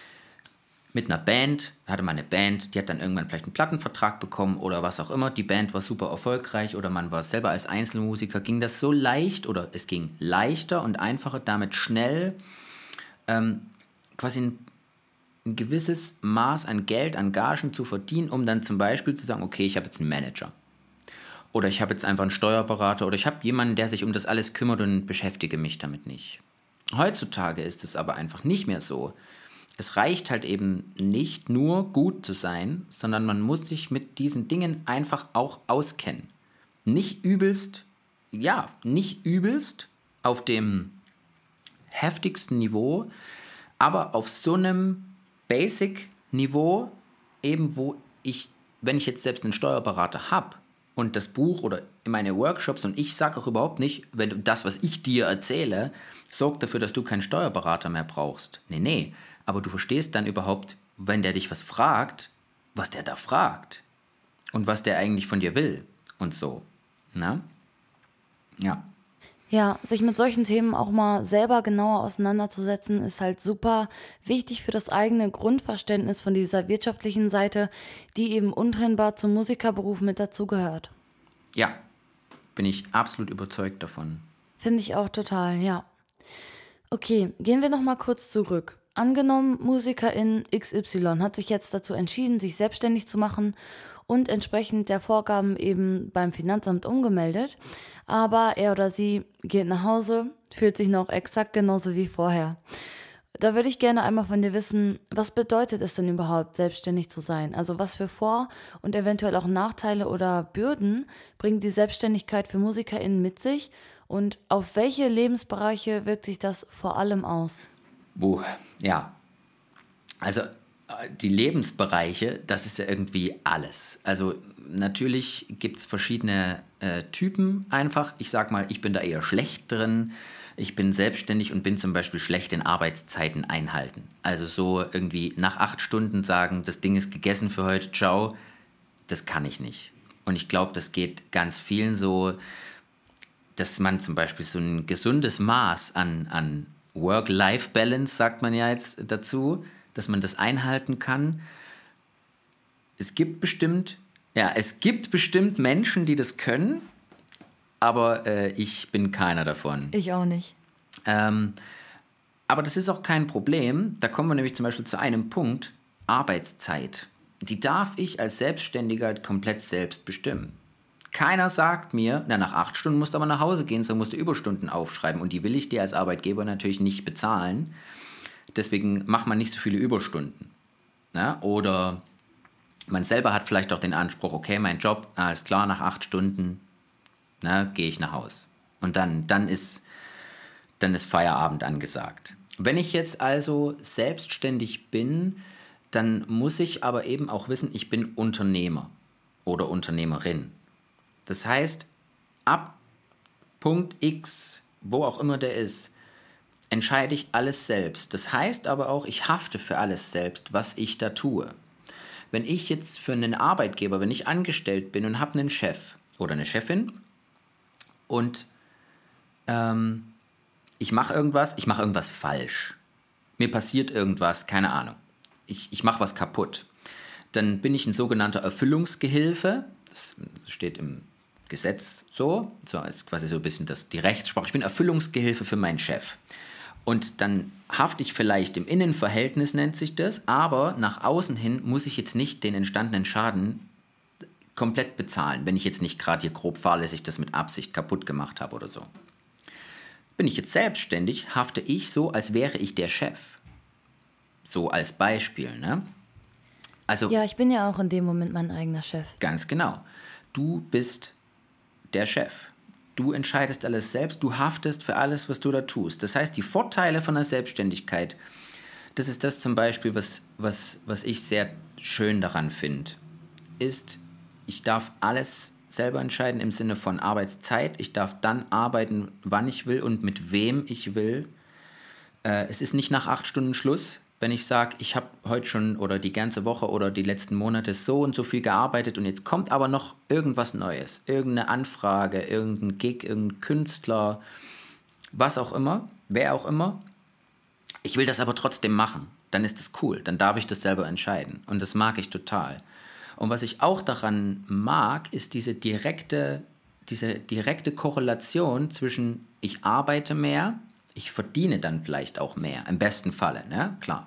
mit einer Band, da hatte man eine Band, die hat dann irgendwann vielleicht einen Plattenvertrag bekommen oder was auch immer. Die Band war super erfolgreich oder man war selber als Einzelmusiker. Ging das so leicht oder es ging leichter und einfacher, damit schnell ähm, quasi ein, ein gewisses Maß an Geld, an Gagen zu verdienen, um dann zum Beispiel zu sagen, okay, ich habe jetzt einen Manager. Oder ich habe jetzt einfach einen Steuerberater oder ich habe jemanden, der sich um das alles kümmert und beschäftige mich damit nicht. Heutzutage ist es aber einfach nicht mehr so. Es reicht halt eben nicht nur gut zu sein, sondern man muss sich mit diesen Dingen einfach auch auskennen. Nicht übelst, ja, nicht übelst auf dem heftigsten Niveau, aber auf so einem Basic-Niveau, eben wo ich, wenn ich jetzt selbst einen Steuerberater habe und das Buch oder meine Workshops und ich sage auch überhaupt nicht, wenn du das, was ich dir erzähle, sorgt dafür, dass du keinen Steuerberater mehr brauchst. Nee, nee. Aber du verstehst dann überhaupt, wenn der dich was fragt, was der da fragt und was der eigentlich von dir will und so. Na? Ja. Ja, sich mit solchen Themen auch mal selber genauer auseinanderzusetzen, ist halt super wichtig für das eigene Grundverständnis von dieser wirtschaftlichen Seite, die eben untrennbar zum Musikerberuf mit dazugehört. Ja, bin ich absolut überzeugt davon. Finde ich auch total, ja. Okay, gehen wir noch mal kurz zurück. Angenommen, Musikerin X Y hat sich jetzt dazu entschieden, sich selbstständig zu machen und entsprechend der Vorgaben eben beim Finanzamt umgemeldet, aber er oder sie geht nach Hause, fühlt sich noch exakt genauso wie vorher. Da würde ich gerne einmal von dir wissen, was bedeutet es denn überhaupt, selbstständig zu sein? Also was für Vor- und eventuell auch Nachteile oder Bürden bringt die Selbstständigkeit für MusikerInnen mit sich und auf welche Lebensbereiche wirkt sich das vor allem aus? Buh, ja. Also äh, die Lebensbereiche, das ist ja irgendwie alles. Also natürlich gibt es verschiedene äh, Typen einfach. Ich sag mal, ich bin da eher schlecht drin. Ich bin selbstständig und bin zum Beispiel schlecht in Arbeitszeiten einhalten. Also so irgendwie nach acht Stunden sagen, das Ding ist gegessen für heute, ciao, das kann ich nicht. Und ich glaube, das geht ganz vielen so, dass man zum Beispiel so ein gesundes Maß an, an Work-Life-Balance, sagt man ja jetzt dazu, dass man das einhalten kann. Es gibt bestimmt, ja, es gibt bestimmt Menschen, die das können, aber äh, ich bin keiner davon. Ich auch nicht. Ähm, aber das ist auch kein Problem. Da kommen wir nämlich zum Beispiel zu einem Punkt, Arbeitszeit. Die darf ich als Selbstständiger komplett selbst bestimmen. Keiner sagt mir, na, nach acht Stunden musst du aber nach Hause gehen, so musst du Überstunden aufschreiben. Und die will ich dir als Arbeitgeber natürlich nicht bezahlen. Deswegen macht man nicht so viele Überstunden. Na? Oder man selber hat vielleicht auch den Anspruch, okay, mein Job, alles klar, nach acht Stunden gehe ich nach Hause. Und dann, dann, ist, dann ist Feierabend angesagt. Wenn ich jetzt also selbstständig bin, dann muss ich aber eben auch wissen, ich bin Unternehmer oder Unternehmerin. Das heißt, ab Punkt X, wo auch immer der ist, entscheide ich alles selbst. Das heißt aber auch, ich hafte für alles selbst, was ich da tue. Wenn ich jetzt für einen Arbeitgeber, wenn ich angestellt bin und habe einen Chef oder eine Chefin und ähm, ich mache irgendwas, ich mache irgendwas falsch. Mir passiert irgendwas, keine Ahnung. Ich, ich mache was kaputt. Dann bin ich ein sogenannter Erfüllungsgehilfe. Das steht im Gesetz so. So ist quasi so ein bisschen das, die Rechtssprache. Ich bin Erfüllungsgehilfe für meinen Chef. Und dann hafte ich vielleicht im Innenverhältnis, nennt sich das, aber nach außen hin muss ich jetzt nicht den entstandenen Schaden komplett bezahlen, wenn ich jetzt nicht gerade hier grob fahrlässig das mit Absicht kaputt gemacht habe oder so. Bin ich jetzt selbstständig, hafte ich so, als wäre ich der Chef. So als Beispiel, ne? Also, ja, ich bin ja auch in dem Moment mein eigener Chef. Ganz genau. Du bist der Chef. Du entscheidest alles selbst, du haftest für alles, was du da tust. Das heißt, die Vorteile von der Selbstständigkeit, das ist das zum Beispiel, was, was, was ich sehr schön daran finde, ist, ich darf alles selber entscheiden im Sinne von Arbeitszeit. Ich darf dann arbeiten, wann ich will und mit wem ich will. Äh, es ist nicht nach acht Stunden Schluss, wenn ich sage, ich habe heute schon oder die ganze Woche oder die letzten Monate so und so viel gearbeitet und jetzt kommt aber noch irgendwas Neues, irgendeine Anfrage, irgendein Gig, irgendein Künstler, was auch immer, wer auch immer. Ich will das aber trotzdem machen. Dann ist das cool, dann darf ich das selber entscheiden und das mag ich total. Und was ich auch daran mag, ist diese direkte, diese direkte Korrelation zwischen ich arbeite mehr, ich verdiene dann vielleicht auch mehr, im besten Falle, ne? Klar.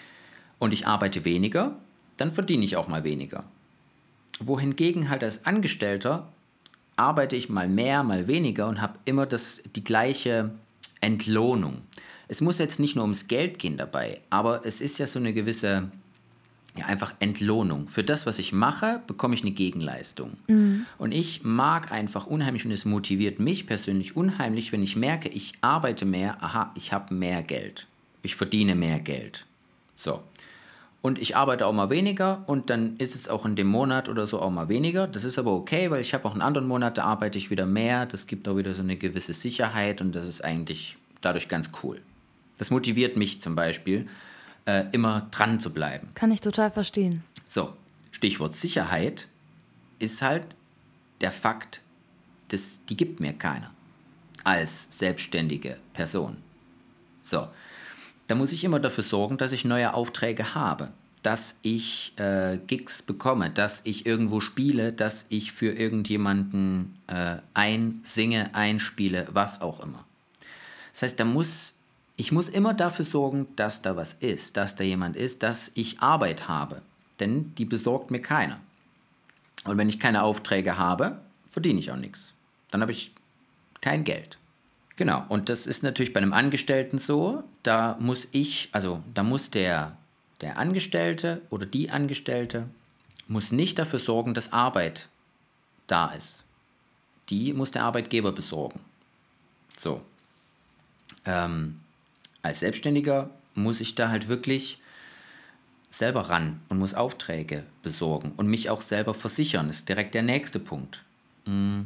Und ich arbeite weniger, dann verdiene ich auch mal weniger. Wohingegen halt als Angestellter arbeite ich mal mehr, mal weniger und habe immer das, die gleiche Entlohnung. Es muss jetzt nicht nur ums Geld gehen dabei, aber es ist ja so eine gewisse, ja, einfach Entlohnung. Für das, was ich mache, bekomme ich eine Gegenleistung. Mhm. Und ich mag einfach unheimlich und es motiviert mich persönlich unheimlich, wenn ich merke, ich arbeite mehr, aha, ich habe mehr Geld. Ich verdiene mehr Geld. So. Und ich arbeite auch mal weniger und dann ist es auch in dem Monat oder so auch mal weniger. Das ist aber okay, weil ich habe auch einen anderen Monat, da arbeite ich wieder mehr. Das gibt auch wieder so eine gewisse Sicherheit und das ist eigentlich dadurch ganz cool. Das motiviert mich zum Beispiel, äh, immer dran zu bleiben. Kann ich total verstehen. So, Stichwort Sicherheit ist halt der Fakt, dass die gibt mir keiner als selbstständige Person. So, da muss ich immer dafür sorgen, dass ich neue Aufträge habe, dass ich äh, Gigs bekomme, dass ich irgendwo spiele, dass ich für irgendjemanden äh, einsinge, einspiele, was auch immer. Das heißt, da muss, ich muss immer dafür sorgen, dass da was ist, dass da jemand ist, dass ich Arbeit habe, denn die besorgt mir keiner. Und wenn ich keine Aufträge habe, verdiene ich auch nichts. Dann habe ich kein Geld. Genau, und das ist natürlich bei einem Angestellten so, da muss ich, also da muss der, der Angestellte oder die Angestellte, muss nicht dafür sorgen, dass Arbeit da ist. Die muss der Arbeitgeber besorgen. So, ähm, als Selbstständiger muss ich da halt wirklich selber ran und muss Aufträge besorgen und mich auch selber versichern, ist direkt der nächste Punkt. Mhm.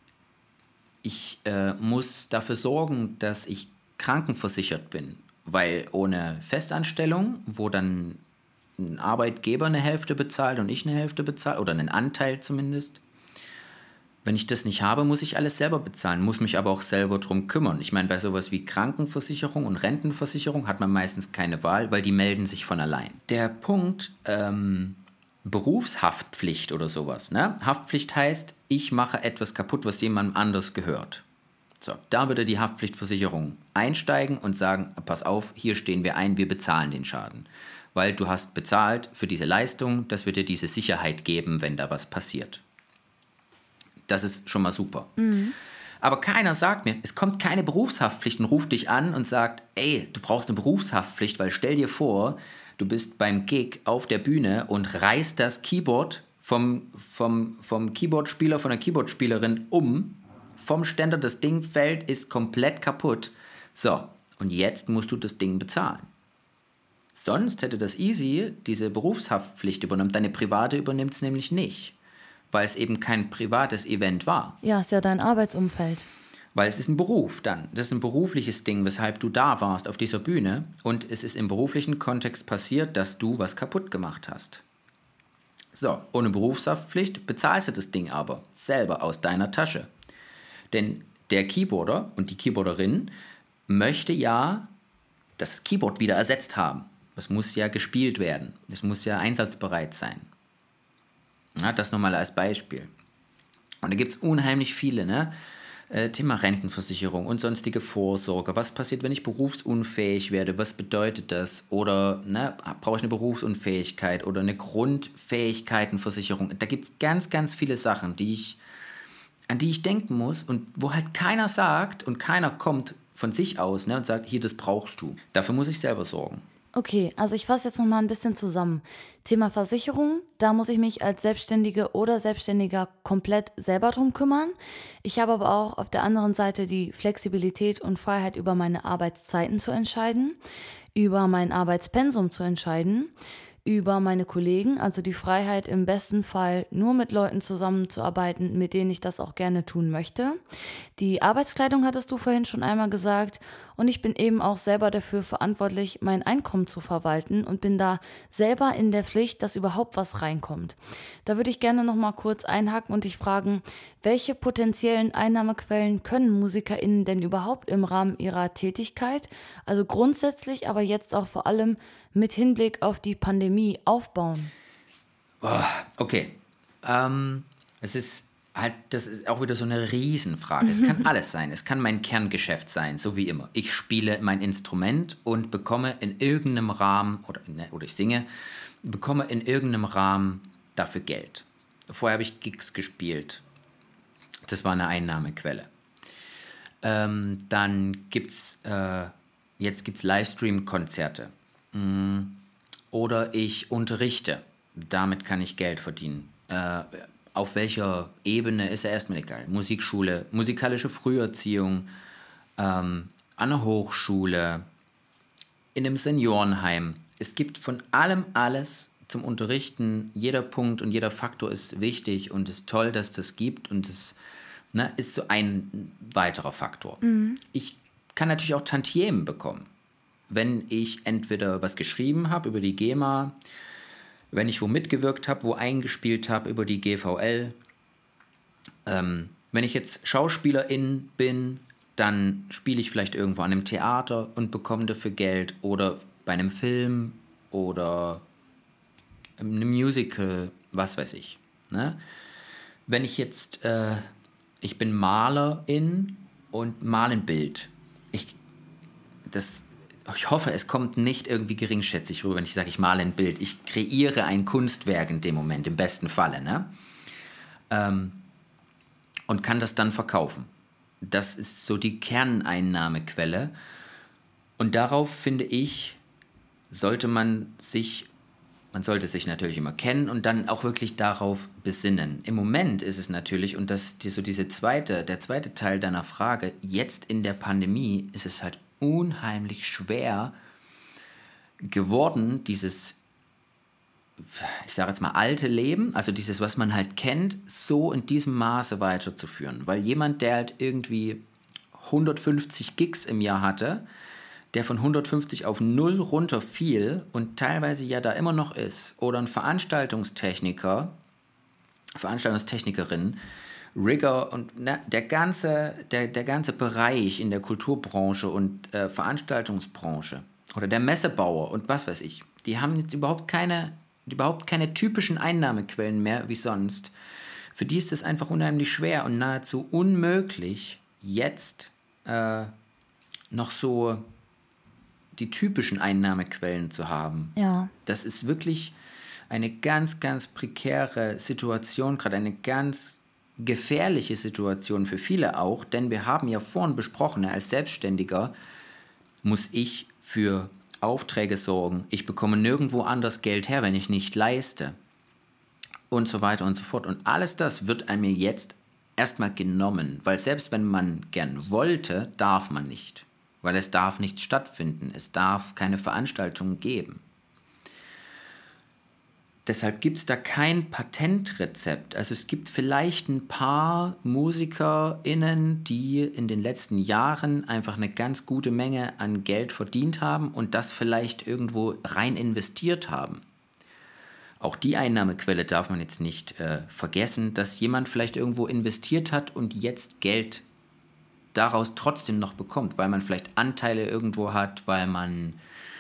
Ich äh, muss dafür sorgen, dass ich krankenversichert bin, weil ohne Festanstellung, wo dann ein Arbeitgeber eine Hälfte bezahlt und ich eine Hälfte bezahle, oder einen Anteil zumindest, wenn ich das nicht habe, muss ich alles selber bezahlen, muss mich aber auch selber drum kümmern. Ich meine, bei sowas wie Krankenversicherung und Rentenversicherung hat man meistens keine Wahl, weil die melden sich von allein. Der Punkt, ähm, Berufshaftpflicht oder sowas, ne? Haftpflicht heißt, ich mache etwas kaputt, was jemandem anders gehört. So, da würde die Haftpflichtversicherung einsteigen und sagen, pass auf, hier stehen wir ein, wir bezahlen den Schaden. Weil du hast bezahlt für diese Leistung, das wird dir diese Sicherheit geben, wenn da was passiert. Das ist schon mal super. Mhm. Aber keiner sagt mir, es kommt keine Berufshaftpflicht und ruft dich an und sagt, ey, du brauchst eine Berufshaftpflicht, weil stell dir vor, du bist beim Gig auf der Bühne und reißt das Keyboard vom, vom, vom Keyboardspieler, von der Keyboardspielerin um, vom Ständer, das Ding fällt, ist komplett kaputt. So, und jetzt musst du das Ding bezahlen. Sonst hätte das Easy diese Berufshaftpflicht übernommen, deine private übernimmt es nämlich nicht, weil es eben kein privates Event war. Ja, ist ja dein Arbeitsumfeld. Weil es ist ein Beruf dann. Das ist ein berufliches Ding, weshalb du da warst auf dieser Bühne. Und es ist im beruflichen Kontext passiert, dass du was kaputt gemacht hast. So, ohne Berufshaftpflicht bezahlst du das Ding aber selber aus deiner Tasche. Denn der Keyboarder und die Keyboarderin möchte ja das Keyboard wieder ersetzt haben. Das muss ja gespielt werden. Es muss ja einsatzbereit sein. Ja, das nochmal als Beispiel. Und da gibt es unheimlich viele, ne? Äh, Thema Rentenversicherung und sonstige Vorsorge. Was passiert, wenn ich berufsunfähig werde? Was bedeutet das? Oder ne, brauche ich eine Berufsunfähigkeit oder eine Grundfähigkeitenversicherung? Da gibt es ganz, ganz viele Sachen, die ich, an die ich denken muss und wo halt keiner sagt und keiner kommt von sich aus, ne, und sagt, hier, das brauchst du. Dafür muss ich selber sorgen. Okay, also ich fasse jetzt noch mal ein bisschen zusammen. Thema Versicherung, da muss ich mich als Selbstständige oder Selbstständiger komplett selber drum kümmern. Ich habe aber auch auf der anderen Seite die Flexibilität und Freiheit, über meine Arbeitszeiten zu entscheiden, über mein Arbeitspensum zu entscheiden, über meine Kollegen, also die Freiheit im besten Fall nur mit Leuten zusammenzuarbeiten, mit denen ich das auch gerne tun möchte. Die Arbeitskleidung hattest du vorhin schon einmal gesagt und ich bin eben auch selber dafür verantwortlich, mein Einkommen zu verwalten und bin da selber in der Pflicht, dass überhaupt was reinkommt. Da würde ich gerne noch mal kurz einhaken und dich fragen, welche potenziellen Einnahmequellen können MusikerInnen denn überhaupt im Rahmen ihrer Tätigkeit, also grundsätzlich, aber jetzt auch vor allem mit Hinblick auf die Pandemie aufbauen? Oh, okay. Ähm, es ist halt, das ist auch wieder so eine Riesenfrage. Es kann alles sein. Es kann mein Kerngeschäft sein, so wie immer. Ich spiele mein Instrument und bekomme in irgendeinem Rahmen, oder, ne, oder ich singe, bekomme in irgendeinem Rahmen dafür Geld. Vorher habe ich Gigs gespielt. Das war eine Einnahmequelle. Ähm, dann gibt es, äh, jetzt gibt's Livestream-Konzerte. Oder ich unterrichte. Damit kann ich Geld verdienen. Äh, auf welcher Ebene ist ja erstmal egal. Musikschule, musikalische Früherziehung, ähm, an der Hochschule, in einem Seniorenheim. Es gibt von allem alles zum Unterrichten. Jeder Punkt und jeder Faktor ist wichtig und es ist toll, dass das gibt und es ne, ist so ein weiterer Faktor. Mhm. Ich kann natürlich auch Tantiemen bekommen. Wenn ich entweder was geschrieben habe über die GEMA, wenn ich wo mitgewirkt habe, wo eingespielt habe über die G V L. Ähm, wenn ich jetzt Schauspielerin bin, dann spiele ich vielleicht irgendwo an einem Theater und bekomme dafür Geld oder bei einem Film oder einem Musical, was weiß ich. Ne? Wenn ich jetzt, äh, ich bin Malerin und male ein Bild. Ich, das Ich hoffe, es kommt nicht irgendwie geringschätzig rüber, wenn ich sage, ich male ein Bild. Ich kreiere ein Kunstwerk in dem Moment, im besten Falle. Ne? Ähm, und kann das dann verkaufen. Das ist so die Kerneinnahmequelle. Und darauf, finde ich, sollte man sich, man sollte sich natürlich immer kennen und dann auch wirklich darauf besinnen. Im Moment ist es natürlich, und das ist so diese zweite, der zweite Teil deiner Frage, jetzt in der Pandemie ist es halt unheimlich schwer geworden, dieses, ich sage jetzt mal, alte Leben, also dieses, was man halt kennt, so in diesem Maße weiterzuführen. Weil jemand, der halt irgendwie hundertfünfzig Gigs im Jahr hatte, der von hundertfünfzig auf null runterfiel und teilweise ja da immer noch ist, oder ein Veranstaltungstechniker, Veranstaltungstechnikerin, Rigger und ne, der, ganze, der, der ganze Bereich in der Kulturbranche und äh, Veranstaltungsbranche oder der Messebauer und was weiß ich, die haben jetzt überhaupt keine, überhaupt keine typischen Einnahmequellen mehr wie sonst. Für die ist es einfach unheimlich schwer und nahezu unmöglich, jetzt äh, noch so die typischen Einnahmequellen zu haben. Ja. Das ist wirklich eine ganz, ganz prekäre Situation, gerade eine ganz gefährliche Situation für viele auch, denn wir haben ja vorhin besprochen, als Selbstständiger muss ich für Aufträge sorgen, ich bekomme nirgendwo anders Geld her, wenn ich nicht leiste und so weiter und so fort. Und alles das wird einem jetzt erstmal genommen, weil selbst wenn man gern wollte, darf man nicht, weil es darf nicht stattfinden, es darf keine Veranstaltungen geben. Deshalb gibt es da kein Patentrezept. Also es gibt vielleicht ein paar MusikerInnen, die in den letzten Jahren einfach eine ganz gute Menge an Geld verdient haben und das vielleicht irgendwo rein investiert haben. Auch die Einnahmequelle darf man jetzt nicht äh, vergessen, dass jemand vielleicht irgendwo investiert hat und jetzt Geld daraus trotzdem noch bekommt, weil man vielleicht Anteile irgendwo hat, weil man,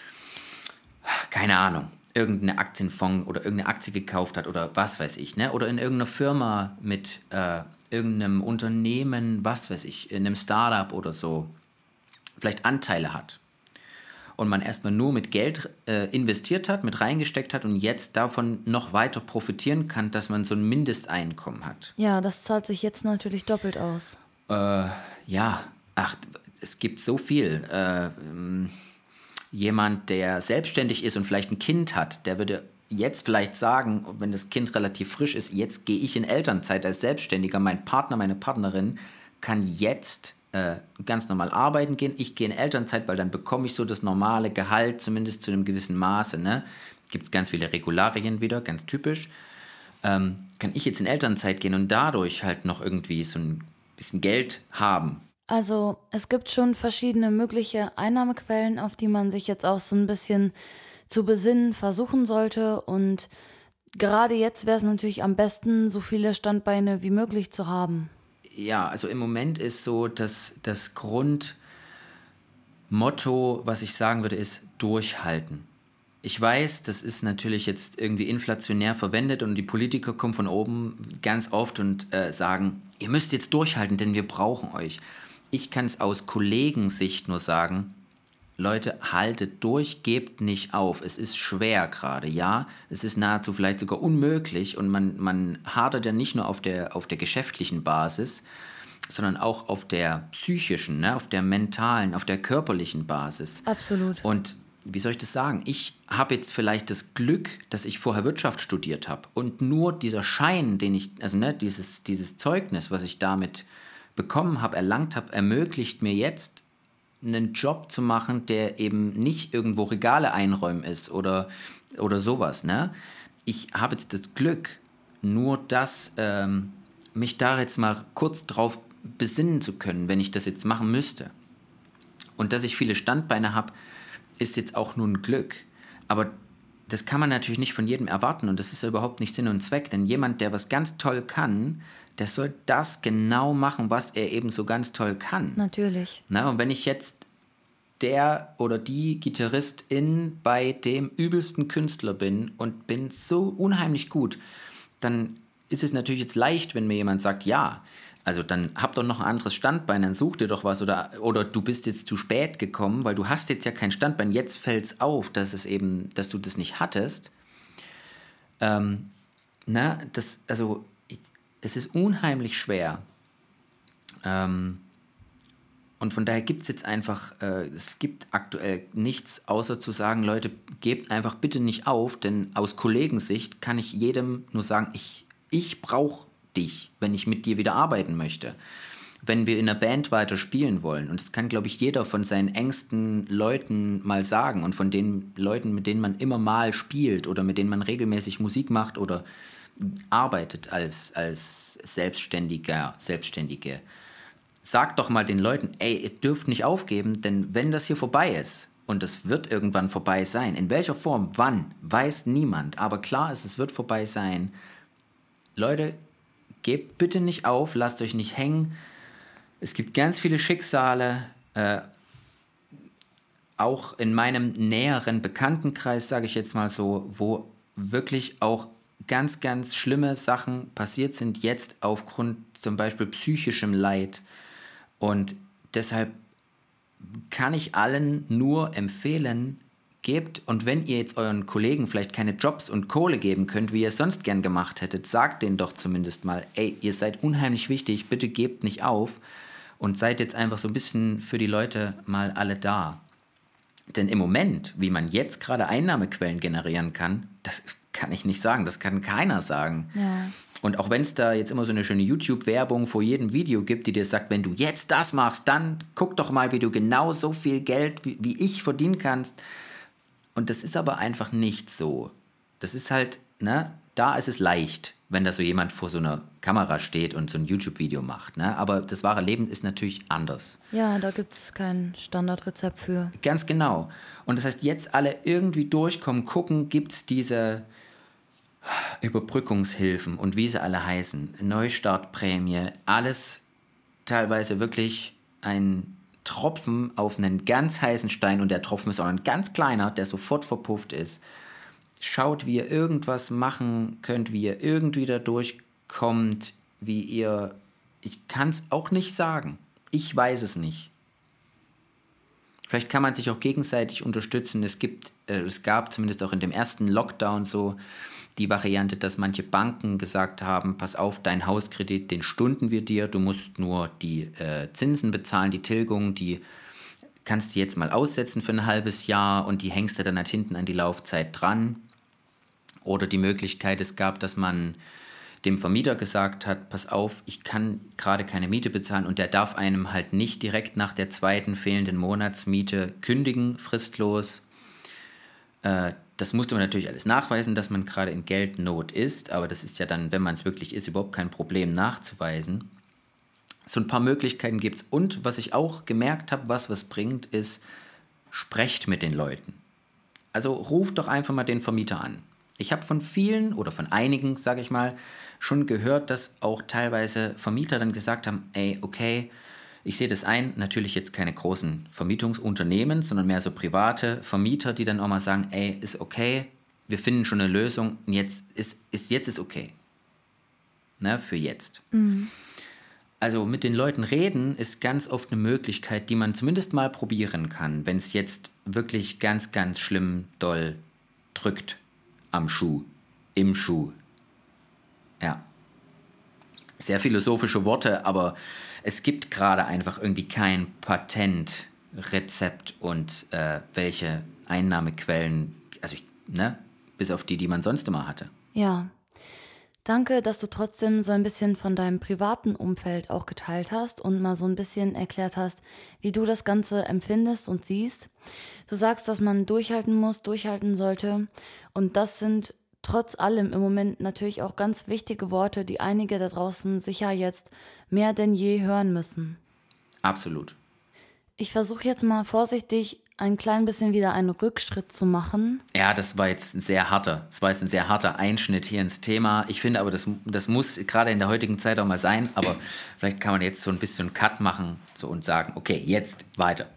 keine Ahnung, irgendeine Aktienfonds oder irgendeine Aktie gekauft hat oder was weiß ich, ne? Oder in irgendeiner Firma mit äh, irgendeinem Unternehmen, was weiß ich, in einem Startup oder so, vielleicht Anteile hat. Und man erstmal nur mit Geld äh, investiert hat, mit reingesteckt hat und jetzt davon noch weiter profitieren kann, dass man so ein Mindesteinkommen hat. Ja, das zahlt sich jetzt natürlich doppelt aus. Äh, ja, ach, es gibt so viel. Äh, ähm, jemand, der selbstständig ist und vielleicht ein Kind hat, der würde jetzt vielleicht sagen, wenn das Kind relativ frisch ist, jetzt gehe ich in Elternzeit als Selbstständiger, mein Partner, meine Partnerin kann jetzt äh, ganz normal arbeiten gehen, ich gehe in Elternzeit, weil dann bekomme ich so das normale Gehalt, zumindest zu einem gewissen Maße. Ne? Gibt es ganz viele Regularien wieder, ganz typisch. Ähm, kann ich jetzt in Elternzeit gehen und dadurch halt noch irgendwie so ein bisschen Geld haben. Also es gibt schon verschiedene mögliche Einnahmequellen, auf die man sich jetzt auch so ein bisschen zu besinnen versuchen sollte. Und gerade jetzt wäre es natürlich am besten, so viele Standbeine wie möglich zu haben. Ja, also im Moment ist so, dass das Grundmotto, was ich sagen würde, ist durchhalten. Ich weiß, das ist natürlich jetzt irgendwie inflationär verwendet und die Politiker kommen von oben ganz oft und äh, sagen, ihr müsst jetzt durchhalten, denn wir brauchen euch. Ich kann es aus Kollegensicht nur sagen, Leute, haltet durch, gebt nicht auf. Es ist schwer gerade, ja. Es ist nahezu vielleicht sogar unmöglich und man, man hadert ja nicht nur auf der, auf der geschäftlichen Basis, sondern auch auf der psychischen, ne? Auf der mentalen, auf der körperlichen Basis. Absolut. Und wie soll ich das sagen? Ich habe jetzt vielleicht das Glück, dass ich vorher Wirtschaft studiert habe und nur dieser Schein, den ich, also ne, dieses, dieses Zeugnis, was ich damit bekommen habe, erlangt habe, ermöglicht mir jetzt, einen Job zu machen, der eben nicht irgendwo Regale einräumen ist oder, oder sowas. Ne? Ich habe jetzt das Glück, nur das, ähm, mich da jetzt mal kurz drauf besinnen zu können, wenn ich das jetzt machen müsste. Und dass ich viele Standbeine habe, ist jetzt auch nur ein Glück. Aber das kann man natürlich nicht von jedem erwarten und das ist ja überhaupt nicht Sinn und Zweck, denn jemand, der was ganz toll kann, der soll das genau machen, was er eben so ganz toll kann. Natürlich. Na, und wenn ich jetzt der oder die Gitarristin bei dem übelsten Künstler bin und bin so unheimlich gut, dann ist es natürlich jetzt leicht, wenn mir jemand sagt, ja, also dann hab doch noch ein anderes Standbein, dann such dir doch was oder, oder du bist jetzt zu spät gekommen, weil du hast jetzt ja kein Standbein, jetzt fällt's auf, dass es eben, dass du das nicht hattest. Ähm, na, das, also ich, es ist unheimlich schwer. Ähm, und von daher gibt es jetzt einfach, äh, es gibt aktuell nichts, außer zu sagen, Leute, gebt einfach bitte nicht auf, denn aus Kollegensicht kann ich jedem nur sagen, ich, ich brauche dich, wenn ich mit dir wieder arbeiten möchte. Wenn wir in einer Band weiter spielen wollen. Und das kann, glaube ich, jeder von seinen engsten Leuten mal sagen und von den Leuten, mit denen man immer mal spielt oder mit denen man regelmäßig Musik macht oder arbeitet als, als Selbstständiger, Selbstständige. Sagt doch mal den Leuten, ey, ihr dürft nicht aufgeben, denn wenn das hier vorbei ist, und es wird irgendwann vorbei sein, in welcher Form, wann, weiß niemand, aber klar ist, es wird vorbei sein. Leute, gebt bitte nicht auf, lasst euch nicht hängen. Es gibt ganz viele Schicksale, äh, auch in meinem näheren Bekanntenkreis, sage ich jetzt mal so, wo wirklich auch ganz, ganz schlimme Sachen passiert sind, jetzt aufgrund zum Beispiel psychischem Leid. Und deshalb kann ich allen nur empfehlen, gebt, und wenn ihr jetzt euren Kollegen vielleicht keine Jobs und Kohle geben könnt, wie ihr es sonst gern gemacht hättet, sagt denen doch zumindest mal, ey, ihr seid unheimlich wichtig, bitte gebt nicht auf und seid jetzt einfach so ein bisschen für die Leute mal alle da. Denn im Moment, wie man jetzt gerade Einnahmequellen generieren kann, das kann ich nicht sagen, das kann keiner sagen. Ja. Und auch wenn es da jetzt immer so eine schöne YouTube-Werbung vor jedem Video gibt, die dir sagt, wenn du jetzt das machst, dann guck doch mal, wie du genau so viel Geld wie, wie ich verdienen kannst. Und das ist aber einfach nicht so. Das ist halt, ne, da ist es leicht, wenn da so jemand vor so einer Kamera steht und so ein YouTube-Video macht. Ne? Aber das wahre Leben ist natürlich anders. Ja, da gibt es kein Standardrezept für. Ganz genau. Und das heißt, jetzt alle irgendwie durchkommen, gucken, gibt es diese Überbrückungshilfen und wie sie alle heißen, Neustartprämie, alles teilweise wirklich ein Tropfen auf einen ganz heißen Stein und der Tropfen ist auch ein ganz kleiner, der sofort verpufft ist. Schaut, wie ihr irgendwas machen könnt, wie ihr irgendwie da durchkommt, wie ihr... Ich kann es auch nicht sagen. Ich weiß es nicht. Vielleicht kann man sich auch gegenseitig unterstützen. Es gibt, äh, es gab zumindest auch in dem ersten Lockdown so die Variante, dass manche Banken gesagt haben, pass auf, dein Hauskredit, den stunden wir dir, du musst nur die äh, Zinsen bezahlen, die Tilgung, die kannst du jetzt mal aussetzen für ein halbes Jahr und die hängst du dann halt hinten an die Laufzeit dran. Oder die Möglichkeit, es gab, dass man dem Vermieter gesagt hat, pass auf, ich kann gerade keine Miete bezahlen und der darf einem halt nicht direkt nach der zweiten fehlenden Monatsmiete kündigen, fristlos. Äh, das musste man natürlich alles nachweisen, dass man gerade in Geldnot ist, aber das ist ja dann, wenn man es wirklich ist, überhaupt kein Problem nachzuweisen. So ein paar Möglichkeiten gibt es. Und was ich auch gemerkt habe, was was bringt, ist, sprecht mit den Leuten. Also ruft doch einfach mal den Vermieter an. Ich habe von vielen oder von einigen, sage ich mal, schon gehört, dass auch teilweise Vermieter dann gesagt haben, ey, okay, ich sehe das ein, natürlich jetzt keine großen Vermietungsunternehmen, sondern mehr so private Vermieter, die dann auch mal sagen, ey, ist okay, wir finden schon eine Lösung, jetzt ist, ist, jetzt ist okay. Ne, für jetzt. Mhm. Also mit den Leuten reden ist ganz oft eine Möglichkeit, die man zumindest mal probieren kann, wenn es jetzt wirklich ganz, ganz schlimm doll drückt am Schuh, im Schuh. Ja. Sehr philosophische Worte, aber es gibt gerade einfach irgendwie kein Patentrezept und äh, welche Einnahmequellen, also ich, ne, bis auf die, die man sonst immer hatte. Ja. Danke, dass du trotzdem so ein bisschen von deinem privaten Umfeld auch geteilt hast und mal so ein bisschen erklärt hast, wie du das Ganze empfindest und siehst. Du sagst, dass man durchhalten muss, durchhalten sollte. Und das sind trotz allem im Moment natürlich auch ganz wichtige Worte, die einige da draußen sicher jetzt mehr denn je hören müssen. Absolut. Ich versuche jetzt mal vorsichtig ein klein bisschen wieder einen Rückschritt zu machen. Ja, das war jetzt ein sehr harter, das war jetzt ein sehr harter Einschnitt hier ins Thema. Ich finde aber, das, das muss gerade in der heutigen Zeit auch mal sein, aber vielleicht kann man jetzt so ein bisschen einen Cut machen so und sagen, okay, jetzt weiter.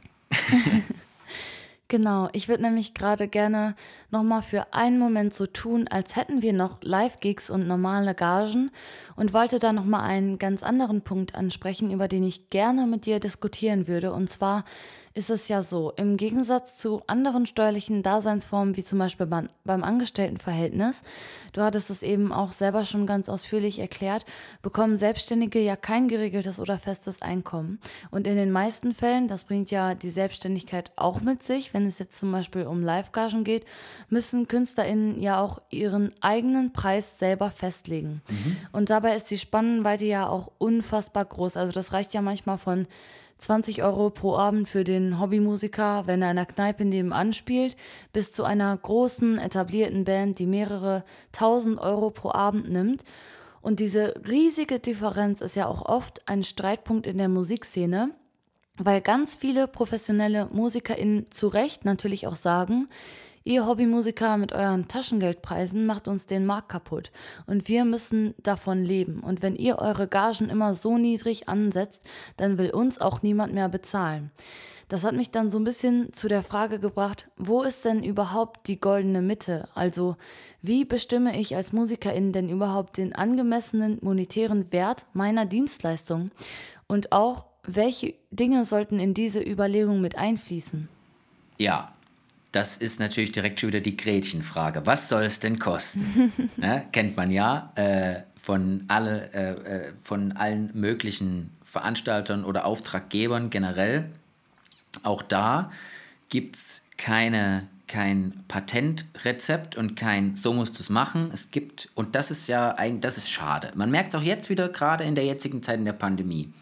Genau, ich würde nämlich gerade gerne nochmal für einen Moment so tun, als hätten wir noch Live-Gigs und normale Gagen und wollte da nochmal einen ganz anderen Punkt ansprechen, über den ich gerne mit dir diskutieren würde. Und zwar ist es ja so, im Gegensatz zu anderen steuerlichen Daseinsformen, wie zum Beispiel beim, beim Angestelltenverhältnis, du hattest es eben auch selber schon ganz ausführlich erklärt, bekommen Selbstständige ja kein geregeltes oder festes Einkommen. Und in den meisten Fällen, das bringt ja die Selbstständigkeit auch mit sich, wenn es jetzt zum Beispiel um Live-Gagen geht, müssen KünstlerInnen ja auch ihren eigenen Preis selber festlegen. Mhm. Und dabei ist die Spannweite ja auch unfassbar groß. Also das reicht ja manchmal von zwanzig Euro pro Abend für den Hobbymusiker, wenn er in einer Kneipe nebenan spielt, bis zu einer großen, etablierten Band, die mehrere tausend Euro pro Abend nimmt. Und diese riesige Differenz ist ja auch oft ein Streitpunkt in der Musikszene, weil ganz viele professionelle MusikerInnen zu Recht natürlich auch sagen, ihr Hobbymusiker mit euren Taschengeldpreisen macht uns den Markt kaputt und wir müssen davon leben. Und wenn ihr eure Gagen immer so niedrig ansetzt, dann will uns auch niemand mehr bezahlen. Das hat mich dann so ein bisschen zu der Frage gebracht, wo ist denn überhaupt die goldene Mitte? Also wie bestimme ich als Musikerin denn überhaupt den angemessenen monetären Wert meiner Dienstleistung? Und auch, welche Dinge sollten in diese Überlegung mit einfließen? Ja, das ist natürlich direkt schon wieder die Gretchenfrage. Was soll es denn kosten? Ne, kennt man ja äh, von, alle, äh, von allen möglichen Veranstaltern oder Auftraggebern generell. Auch da gibt es keine, kein Patentrezept und kein so musst du es machen. Es gibt, und das ist ja eigentlich, das ist schade. Man merkt es auch jetzt wieder, gerade in der jetzigen Zeit in der Pandemie.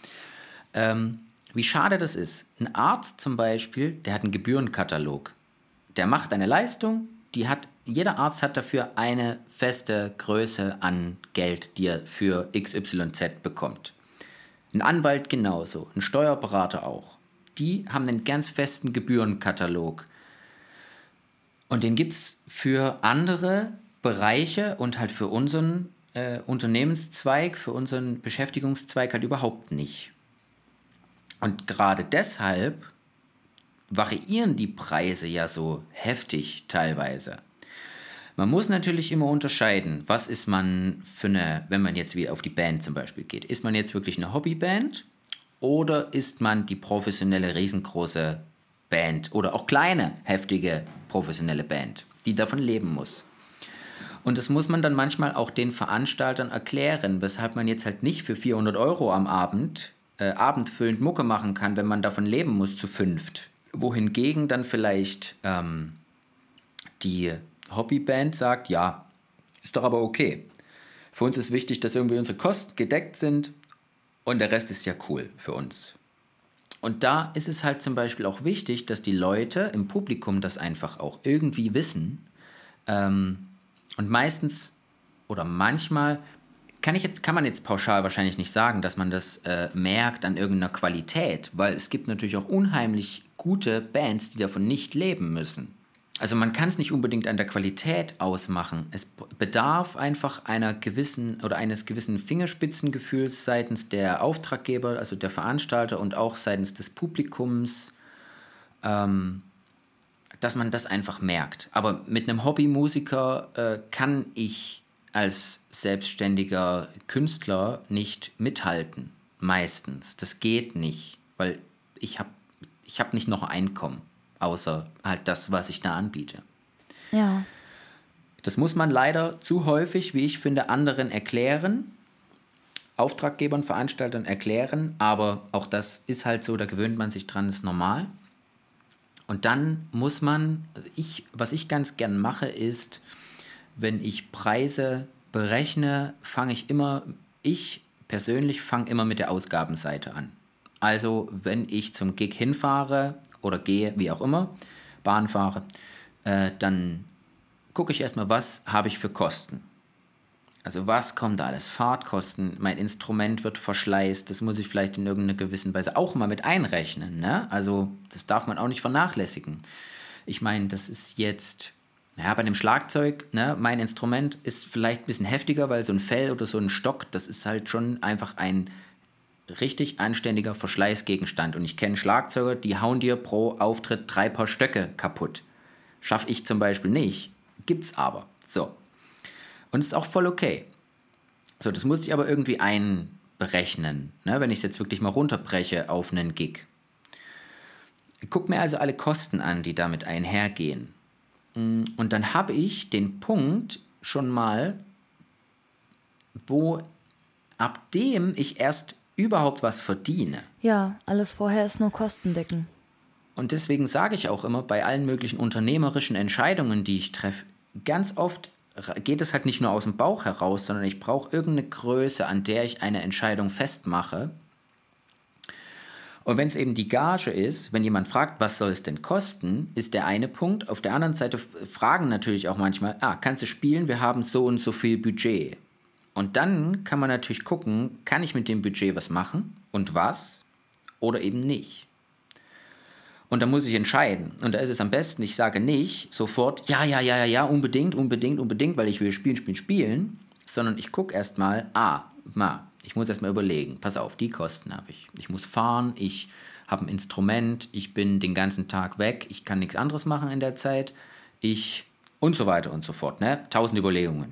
Ähm, wie schade das ist. Ein Arzt zum Beispiel, der hat einen Gebührenkatalog. Der macht eine Leistung, die hat, jeder Arzt hat dafür eine feste Größe an Geld, die er für X Y Z bekommt. Ein Anwalt genauso, ein Steuerberater auch. Die haben einen ganz festen Gebührenkatalog. Und den gibt es für andere Bereiche und halt für unseren äh, Unternehmenszweig, für unseren Beschäftigungszweig halt überhaupt nicht. Und gerade deshalb variieren die Preise ja so heftig teilweise. Man muss natürlich immer unterscheiden, was ist man für eine, wenn man jetzt wie auf die Band zum Beispiel geht. Ist man jetzt wirklich eine Hobbyband oder ist man die professionelle, riesengroße Band oder auch kleine, heftige, professionelle Band, die davon leben muss? Und das muss man dann manchmal auch den Veranstaltern erklären, weshalb man jetzt halt nicht für vierhundert Euro am Abend äh, abendfüllend Mucke machen kann, wenn man davon leben muss zu fünft. Wohingegen dann vielleicht ähm, die Hobbyband sagt, ja, ist doch aber okay. Für uns ist wichtig, dass irgendwie unsere Kosten gedeckt sind und der Rest ist ja cool für uns. Und da ist es halt zum Beispiel auch wichtig, dass die Leute im Publikum das einfach auch irgendwie wissen. Ähm, und meistens oder manchmal kann, ich jetzt, kann man jetzt pauschal wahrscheinlich nicht sagen, dass man das äh, merkt an irgendeiner Qualität, weil es gibt natürlich auch unheimlich gute Bands, die davon nicht leben müssen. Also man kann es nicht unbedingt an der Qualität ausmachen. Es bedarf einfach einer gewissen oder eines gewissen Fingerspitzengefühls seitens der Auftraggeber, also der Veranstalter und auch seitens des Publikums, ähm, dass man das einfach merkt. Aber mit einem Hobbymusiker äh, kann ich als selbstständiger Künstler nicht mithalten. Meistens. Das geht nicht, weil ich habe ich hab nicht noch Einkommen. Außer halt das, was ich da anbiete. Ja. Das muss man leider zu häufig, wie ich finde, anderen erklären, Auftraggebern, Veranstaltern erklären, aber auch das ist halt so, da gewöhnt man sich dran, ist normal. Und dann muss man, also ich, was ich ganz gern mache, ist, wenn ich Preise berechne, fange ich immer, ich persönlich fange immer mit der Ausgabenseite an. Also wenn ich zum Gig hinfahre oder gehe, wie auch immer, Bahn fahre, äh, dann gucke ich erstmal, was habe ich für Kosten. Also was kommt da alles? Fahrtkosten, mein Instrument wird verschleißt, das muss ich vielleicht in irgendeiner gewissen Weise auch mal mit einrechnen. Ne? Also das darf man auch nicht vernachlässigen. Ich meine, das ist jetzt, naja, bei einem Schlagzeug, ne, mein Instrument ist vielleicht ein bisschen heftiger, weil so ein Fell oder so ein Stock, das ist halt schon einfach ein richtig anständiger Verschleißgegenstand. Und ich kenne Schlagzeuger, die hauen dir pro Auftritt drei Paar Stöcke kaputt. Schaffe ich zum Beispiel nicht. Gibt's aber. So. Und ist auch voll okay. So, das muss ich aber irgendwie einberechnen, ne, wenn ich es jetzt wirklich mal runterbreche auf einen Gig. Guck mir also alle Kosten an, die damit einhergehen. Und dann habe ich den Punkt schon mal, wo ab dem ich erst überhaupt was verdiene. Ja, alles vorher ist nur Kostendecken. Und deswegen sage ich auch immer, bei allen möglichen unternehmerischen Entscheidungen, die ich treffe, ganz oft geht es halt nicht nur aus dem Bauch heraus, sondern ich brauche irgendeine Größe, an der ich eine Entscheidung festmache. Und wenn es eben die Gage ist, wenn jemand fragt, was soll es denn kosten, ist der eine Punkt. Auf der anderen Seite fragen natürlich auch manchmal, ah, kannst du spielen, wir haben so und so viel Budget. Und dann kann man natürlich gucken, kann ich mit dem Budget was machen und was oder eben nicht. Und da muss ich entscheiden. Und da ist es am besten, ich sage nicht sofort, ja, ja, ja, ja, ja, unbedingt, unbedingt, unbedingt, weil ich will spielen, spielen, spielen, sondern ich gucke erstmal, ah, ma, ich muss erstmal überlegen, pass auf, die Kosten habe ich. Ich muss fahren, ich habe ein Instrument, ich bin den ganzen Tag weg, ich kann nichts anderes machen in der Zeit, ich und so weiter und so fort, ne? Tausend Überlegungen.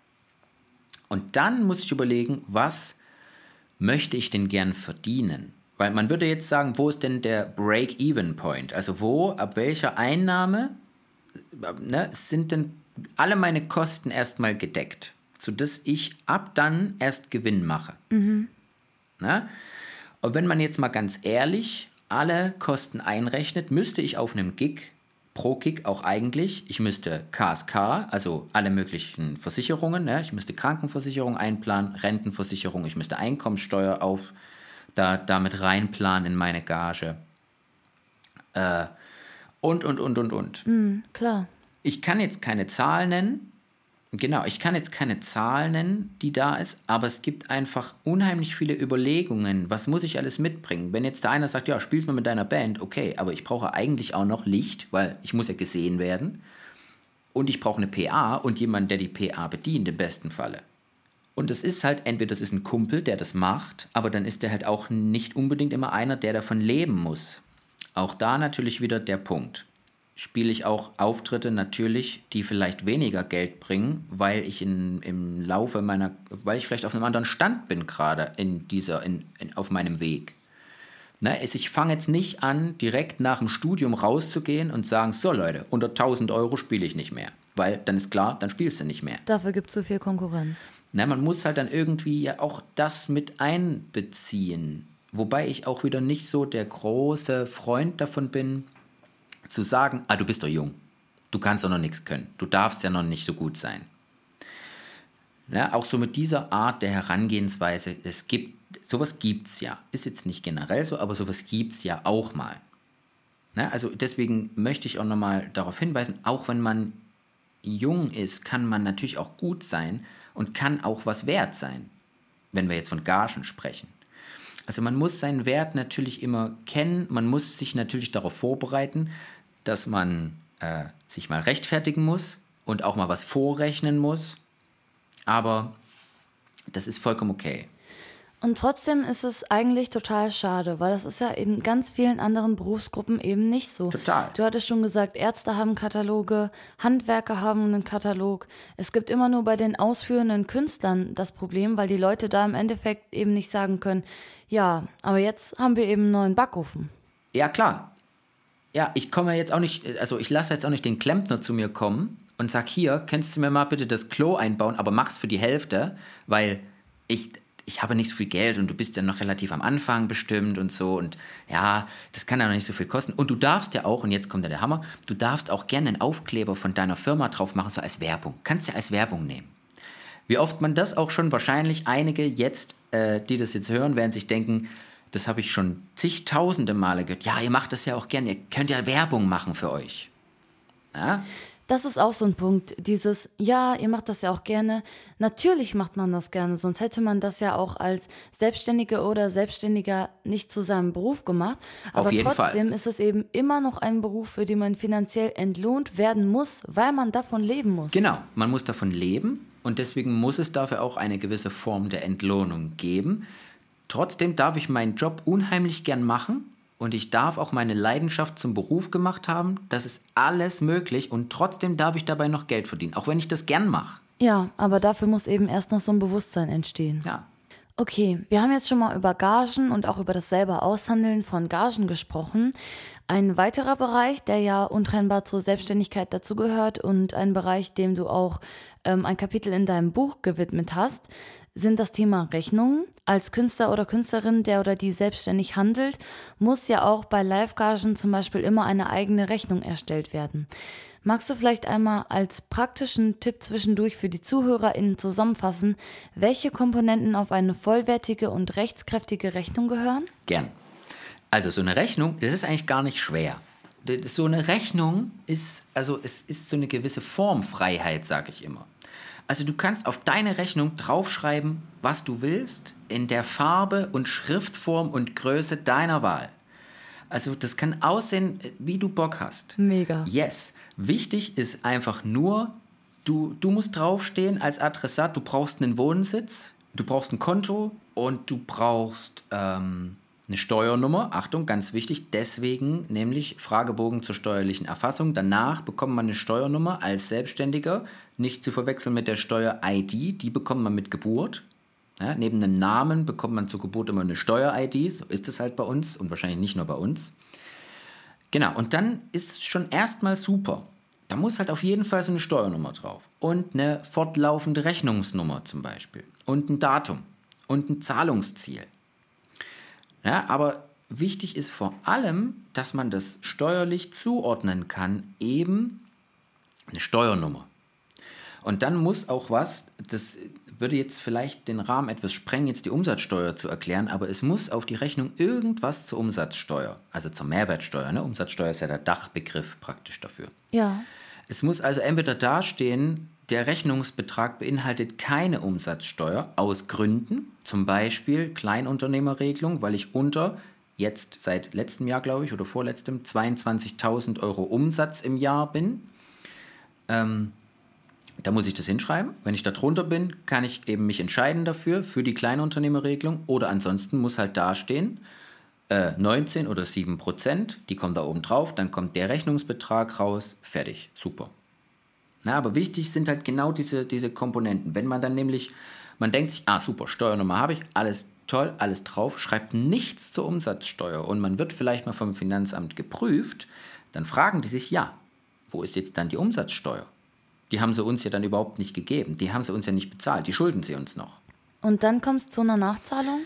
Und dann muss ich überlegen, was möchte ich denn gern verdienen? Weil man würde jetzt sagen, wo ist denn der Break-Even-Point? Also wo, ab welcher Einnahme ne, sind denn alle meine Kosten erstmal gedeckt, sodass ich ab dann erst Gewinn mache. Mhm. Na? Und wenn man jetzt mal ganz ehrlich alle Kosten einrechnet, müsste ich auf einem Gig, pro Gig auch eigentlich, ich müsste K S K, also alle möglichen Versicherungen, ne? Ich müsste Krankenversicherung einplanen, Rentenversicherung, ich müsste Einkommensteuer auf da damit reinplanen in meine Gage. Äh, und, und, und, und, und. Mhm, klar. Ich kann jetzt keine Zahl nennen, genau, ich kann jetzt keine Zahl nennen, die da ist, aber es gibt einfach unheimlich viele Überlegungen, was muss ich alles mitbringen? Wenn jetzt der einer sagt, ja, spielst mal mit deiner Band, okay, aber ich brauche eigentlich auch noch Licht, weil ich muss ja gesehen werden und ich brauche eine P A und jemanden, der die P A bedient im besten Falle. Und es ist halt, entweder das ist ein Kumpel, der das macht, aber dann ist der halt auch nicht unbedingt immer einer, der davon leben muss. Auch da natürlich wieder der Punkt. Spiele ich auch Auftritte natürlich, die vielleicht weniger Geld bringen, weil ich in, im Laufe meiner, weil ich vielleicht auf einem anderen Stand bin gerade in dieser, in, in, auf meinem Weg. Ne, also ich fange jetzt nicht an, direkt nach dem Studium rauszugehen und sagen, so Leute, unter tausend Euro spiele ich nicht mehr. Weil dann ist klar, dann spielst du nicht mehr. Dafür gibt es so viel Konkurrenz. Ne, man muss halt dann irgendwie ja auch das mit einbeziehen. Wobei ich auch wieder nicht so der große Freund davon bin, zu sagen, ah, du bist doch jung, du kannst doch noch nichts können, du darfst ja noch nicht so gut sein. Ja, auch so mit dieser Art der Herangehensweise, es gibt, sowas gibt es ja, ist jetzt nicht generell so, aber sowas gibt es ja auch mal. Ja, also deswegen möchte ich auch nochmal darauf hinweisen, auch wenn man jung ist, kann man natürlich auch gut sein und kann auch was wert sein, wenn wir jetzt von Gagen sprechen. Also man muss seinen Wert natürlich immer kennen, man muss sich natürlich darauf vorbereiten, dass man äh, sich mal rechtfertigen muss und auch mal was vorrechnen muss, aber das ist vollkommen okay. Und trotzdem ist es eigentlich total schade, weil das ist ja in ganz vielen anderen Berufsgruppen eben nicht so. Total. Du hattest schon gesagt, Ärzte haben Kataloge, Handwerker haben einen Katalog. Es gibt immer nur bei den ausführenden Künstlern das Problem, weil die Leute da im Endeffekt eben nicht sagen können, ja, aber jetzt haben wir eben einen neuen Backofen. Ja, klar. Ja, ich komme jetzt auch nicht, also ich lasse jetzt auch nicht den Klempner zu mir kommen und sag, hier, kannst du mir mal bitte das Klo einbauen, aber mach's für die Hälfte, weil ich, ich habe nicht so viel Geld und du bist ja noch relativ am Anfang bestimmt und so und ja, das kann ja noch nicht so viel kosten. Und du darfst ja auch, und jetzt kommt ja der Hammer, du darfst auch gerne einen Aufkleber von deiner Firma drauf machen, so als Werbung. Kannst ja als Werbung nehmen. Wie oft man das auch schon wahrscheinlich einige jetzt, äh, die das jetzt hören, werden sich denken, das habe ich schon zigtausende Male gehört. Ja, ihr macht das ja auch gerne. Ihr könnt ja Werbung machen für euch. Ja? Das ist auch so ein Punkt, dieses, ja, ihr macht das ja auch gerne. Natürlich macht man das gerne, sonst hätte man das ja auch als Selbstständige oder Selbstständiger nicht zu seinem Beruf gemacht. Aber Auf jeden trotzdem Fall. ist es eben immer noch ein Beruf, für den man finanziell entlohnt werden muss, weil man davon leben muss. Genau, man muss davon leben und deswegen muss es dafür auch eine gewisse Form der Entlohnung geben. Trotzdem darf ich meinen Job unheimlich gern machen und ich darf auch meine Leidenschaft zum Beruf gemacht haben. Das ist alles möglich und trotzdem darf ich dabei noch Geld verdienen, auch wenn ich das gern mache. Ja, aber dafür muss eben erst noch so ein Bewusstsein entstehen. Ja. Okay, wir haben jetzt schon mal über Gagen und auch über das selber Aushandeln von Gagen gesprochen. Ein weiterer Bereich, der ja untrennbar zur Selbstständigkeit dazugehört und ein Bereich, dem du auch ähm, ein Kapitel in deinem Buch gewidmet hast, sind das Thema Rechnungen. Als Künstler oder Künstlerin, der oder die selbstständig handelt, muss ja auch bei Live-Gagen zum Beispiel immer eine eigene Rechnung erstellt werden. Magst du vielleicht einmal als praktischen Tipp zwischendurch für die ZuhörerInnen zusammenfassen, welche Komponenten auf eine vollwertige und rechtskräftige Rechnung gehören? Gern. Also so eine Rechnung, das ist eigentlich gar nicht schwer. So eine Rechnung ist, also es ist so eine gewisse Formfreiheit, sage ich immer. Also du kannst auf deine Rechnung draufschreiben, was du willst, in der Farbe und Schriftform und Größe deiner Wahl. Also das kann aussehen, wie du Bock hast. Mega. Yes. Wichtig ist einfach nur, du, du musst draufstehen als Adressat, du brauchst einen Wohnsitz, du brauchst ein Konto und du brauchst ähm, eine Steuernummer. Achtung, ganz wichtig, deswegen nämlich Fragebogen zur steuerlichen Erfassung. Danach bekommt man eine Steuernummer als Selbstständiger, nicht zu verwechseln mit der Steuer-I D, die bekommt man mit Geburt. Ja, neben einem Namen bekommt man zur Geburt immer eine Steuer-I D, so ist es halt bei uns und wahrscheinlich nicht nur bei uns. Genau, und dann ist es schon erstmal super. Da muss halt auf jeden Fall so eine Steuernummer drauf und eine fortlaufende Rechnungsnummer zum Beispiel und ein Datum und ein Zahlungsziel. Ja, aber wichtig ist vor allem, dass man das steuerlich zuordnen kann, eben eine Steuernummer. Und dann muss auch was, das würde jetzt vielleicht den Rahmen etwas sprengen, jetzt die Umsatzsteuer zu erklären, aber es muss auf die Rechnung irgendwas zur Umsatzsteuer, also zur Mehrwertsteuer, ne? Umsatzsteuer ist ja der Dachbegriff praktisch dafür. Ja. Es muss also entweder dastehen, der Rechnungsbetrag beinhaltet keine Umsatzsteuer aus Gründen, zum Beispiel Kleinunternehmerregelung, weil ich unter, jetzt seit letztem Jahr glaube ich, oder vorletztem, zweiundzwanzigtausend Euro Umsatz im Jahr bin. Ähm, Da muss ich das hinschreiben. Wenn ich da drunter bin, kann ich eben mich entscheiden dafür, für die Kleinunternehmerregelung. Oder ansonsten muss halt dastehen, äh, neunzehn oder sieben Prozent, die kommen da oben drauf, dann kommt der Rechnungsbetrag raus, fertig, super. Na, aber wichtig sind halt genau diese, diese Komponenten. Wenn man dann nämlich, man denkt sich, ah super, Steuernummer habe ich, alles toll, alles drauf, schreibt nichts zur Umsatzsteuer und man wird vielleicht mal vom Finanzamt geprüft, dann fragen die sich, ja, wo ist jetzt dann die Umsatzsteuer? Die haben sie uns ja dann überhaupt nicht gegeben. Die haben sie uns ja nicht bezahlt. Die schulden sie uns noch. Und dann kommt es zu einer Nachzahlung?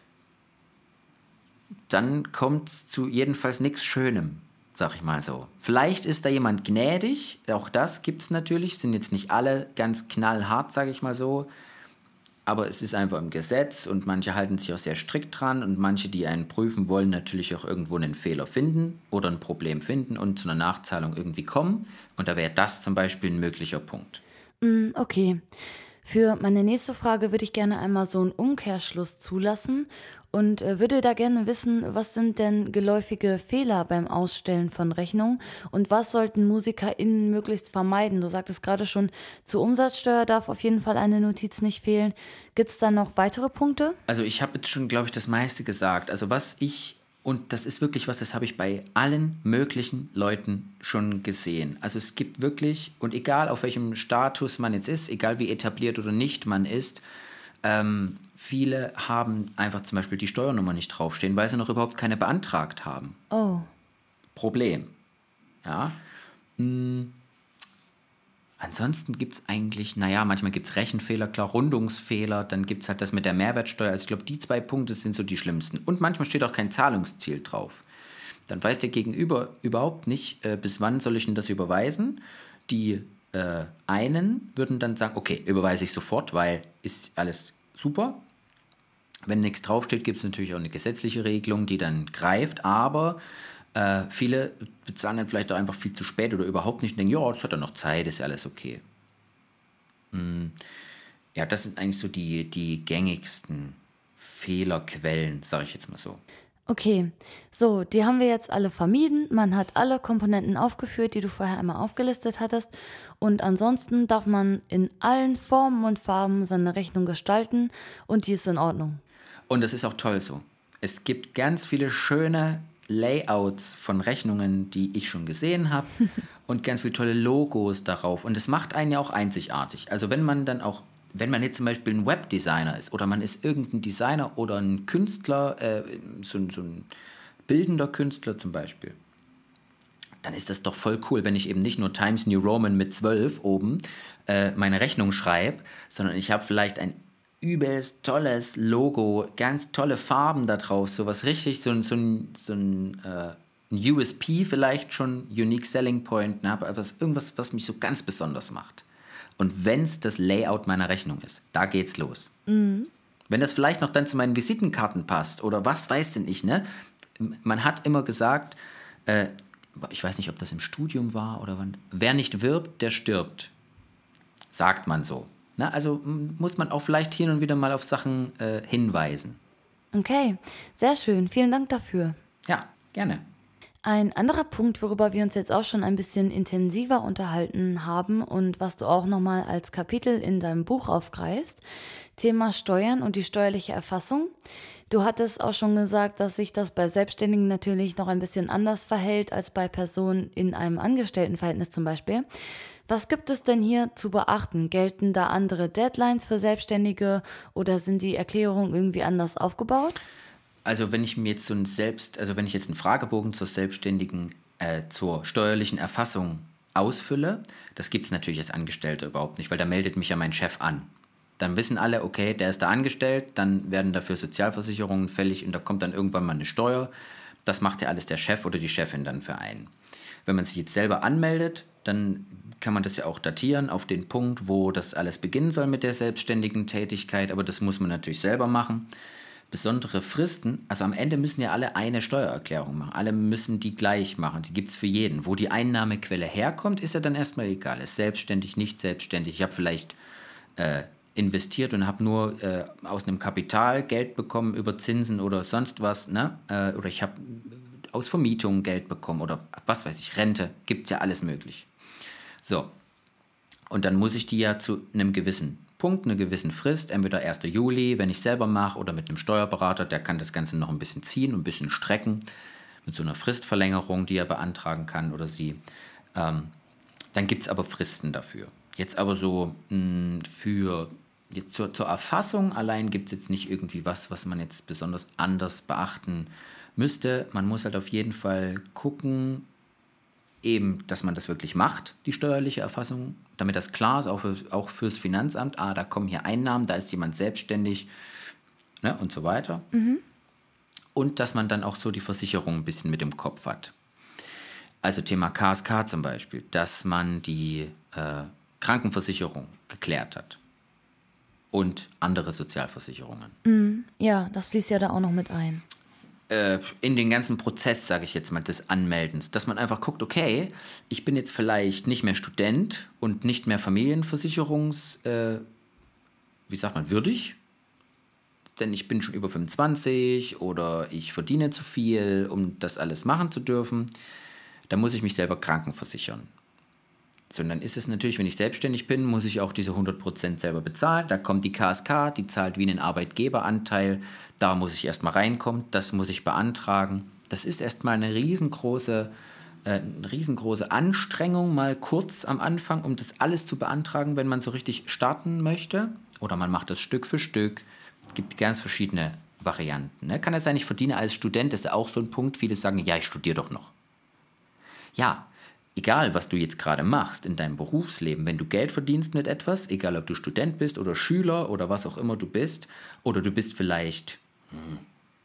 Dann kommt es zu jedenfalls nichts Schönem, sag ich mal so. Vielleicht ist da jemand gnädig. Auch das gibt es natürlich. Sind jetzt nicht alle ganz knallhart, sag ich mal so. Aber es ist einfach im Gesetz und manche halten sich auch sehr strikt dran und manche, die einen prüfen, wollen natürlich auch irgendwo einen Fehler finden oder ein Problem finden und zu einer Nachzahlung irgendwie kommen. Und da wäre das zum Beispiel ein möglicher Punkt. Mm, okay. Für meine nächste Frage würde ich gerne einmal so einen Umkehrschluss zulassen und äh, würde da gerne wissen, was sind denn geläufige Fehler beim Ausstellen von Rechnungen und was sollten MusikerInnen möglichst vermeiden? Du sagtest gerade schon, zur Umsatzsteuer darf auf jeden Fall eine Notiz nicht fehlen. Gibt es da noch weitere Punkte? Also ich habe jetzt schon, glaube ich, das meiste gesagt. Also was ich, und das ist wirklich was, das habe ich bei allen möglichen Leuten schon gesehen. Also es gibt wirklich, und egal auf welchem Status man jetzt ist, egal wie etabliert oder nicht man ist, ähm, viele haben einfach zum Beispiel die Steuernummer nicht draufstehen, weil sie noch überhaupt keine beantragt haben. Oh. Problem. Ja. Hm. Ansonsten gibt es eigentlich, naja, manchmal gibt es Rechenfehler, klar, Rundungsfehler, dann gibt es halt das mit der Mehrwertsteuer. Also ich glaube, die zwei Punkte sind so die schlimmsten. Und manchmal steht auch kein Zahlungsziel drauf. Dann weiß der Gegenüber überhaupt nicht, äh, bis wann soll ich denn das überweisen. Die äh, einen würden dann sagen, okay, überweise ich sofort, weil ist alles super. Wenn nichts draufsteht, gibt es natürlich auch eine gesetzliche Regelung, die dann greift, aber Äh, viele bezahlen dann vielleicht auch einfach viel zu spät oder überhaupt nicht und denken, ja, das hat ja noch Zeit, ist ja alles okay. Mm, ja, das sind eigentlich so die, die gängigsten Fehlerquellen, sage ich jetzt mal so. Okay, so, die haben wir jetzt alle vermieden. Man hat alle Komponenten aufgeführt, die du vorher einmal aufgelistet hattest. Und ansonsten darf man in allen Formen und Farben seine Rechnung gestalten und die ist in Ordnung. Und das ist auch toll so. Es gibt ganz viele schöne Layouts von Rechnungen, die ich schon gesehen habe und ganz viele tolle Logos darauf. Und es macht einen ja auch einzigartig. Also wenn man dann auch, wenn man jetzt zum Beispiel ein Webdesigner ist oder man ist irgendein Designer oder ein Künstler, äh, so, so ein bildender Künstler zum Beispiel, dann ist das doch voll cool, wenn ich eben nicht nur Times New Roman mit zwölf oben äh, meine Rechnung schreibe, sondern ich habe vielleicht ein übelst tolles Logo, ganz tolle Farben da drauf, sowas richtig, so, so, ein, so ein, äh, ein U S P vielleicht schon, Unique Selling Point, ne, aber etwas, irgendwas, was mich so ganz besonders macht. Und wenn es das Layout meiner Rechnung ist, da geht's los. Mhm. Wenn das vielleicht noch dann zu meinen Visitenkarten passt oder was weiß denn ich, ne? Man hat immer gesagt, äh, ich weiß nicht, ob das im Studium war oder wann, wer nicht wirbt, der stirbt, sagt man so. Na, also muss man auch vielleicht hin und wieder mal auf Sachen äh, hinweisen. Okay, sehr schön. Vielen Dank dafür. Ja, gerne. Ein anderer Punkt, worüber wir uns jetzt auch schon ein bisschen intensiver unterhalten haben und was du auch nochmal als Kapitel in deinem Buch aufgreifst, Thema Steuern und die steuerliche Erfassung. Du hattest auch schon gesagt, dass sich das bei Selbstständigen natürlich noch ein bisschen anders verhält als bei Personen in einem Angestelltenverhältnis zum Beispiel. Was gibt es denn hier zu beachten? Gelten da andere Deadlines für Selbstständige oder sind die Erklärungen irgendwie anders aufgebaut? Also wenn ich mir jetzt so ein Selbst, also wenn ich jetzt einen Fragebogen zur Selbstständigen, äh, zur steuerlichen Erfassung ausfülle, das gibt es natürlich als Angestellter überhaupt nicht, weil da meldet mich ja mein Chef an. Dann wissen alle, okay, der ist da angestellt, dann werden dafür Sozialversicherungen fällig und da kommt dann irgendwann mal eine Steuer. Das macht ja alles der Chef oder die Chefin dann für einen. Wenn man sich jetzt selber anmeldet, dann kann man das ja auch datieren auf den Punkt, wo das alles beginnen soll mit der selbstständigen Tätigkeit, aber das muss man natürlich selber machen. Besondere Fristen, also am Ende müssen ja alle eine Steuererklärung machen, alle müssen die gleich machen, die gibt es für jeden. Wo die Einnahmequelle herkommt, ist ja dann erstmal egal, ist selbstständig, nicht selbstständig. Ich habe vielleicht äh, investiert und habe nur äh, aus einem Kapital Geld bekommen über Zinsen oder sonst was, ne? Äh, oder ich habe aus Vermietungen Geld bekommen oder was weiß ich, Rente, gibt ja alles möglich. So, und dann muss ich die ja zu einem gewissen Punkt, einer gewissen Frist, entweder erster Juli, wenn ich selber mache, oder mit einem Steuerberater, der kann das Ganze noch ein bisschen ziehen und ein bisschen strecken, mit so einer Fristverlängerung, die er beantragen kann oder sie. Ähm, dann gibt es aber Fristen dafür. Jetzt aber so mh, für jetzt zur, zur Erfassung allein gibt es jetzt nicht irgendwie was, was man jetzt besonders anders beachten müsste. Man muss halt auf jeden Fall gucken, eben, dass man das wirklich macht, die steuerliche Erfassung, damit das klar ist, auch, für, auch fürs Finanzamt. Ah, da kommen hier Einnahmen, da ist jemand selbstständig, ne, und so weiter. Mhm. Und dass man dann auch so die Versicherung ein bisschen mit im Kopf hat. Also Thema K S K zum Beispiel, dass man die äh, Krankenversicherung geklärt hat und andere Sozialversicherungen. Mm, ja, das fließt ja da auch noch mit ein. Äh, in den ganzen Prozess, sage ich jetzt mal, des Anmeldens, dass man einfach guckt, okay, ich bin jetzt vielleicht nicht mehr Student und nicht mehr Familienversicherungs, äh, wie sagt man, würdig, denn ich bin schon über fünfundzwanzig oder ich verdiene zu viel, um das alles machen zu dürfen. Da muss ich mich selber krankenversichern. Sondern ist es natürlich, wenn ich selbstständig bin, muss ich auch diese hundert Prozent selber bezahlen. Da kommt die K S K, die zahlt wie einen Arbeitgeberanteil. Da muss ich erstmal reinkommen, das muss ich beantragen. Das ist erstmal eine riesengroße, äh, eine riesengroße Anstrengung, mal kurz am Anfang, um das alles zu beantragen, wenn man so richtig starten möchte. Oder man macht das Stück für Stück. Es gibt ganz verschiedene Varianten. Ne? Kann es sein, ich verdiene als Student, das ist auch so ein Punkt. Viele sagen, ja, ich studiere doch noch. Ja, egal, was du jetzt gerade machst in deinem Berufsleben, wenn du Geld verdienst mit etwas, egal ob du Student bist oder Schüler oder was auch immer du bist, oder du bist vielleicht, hm,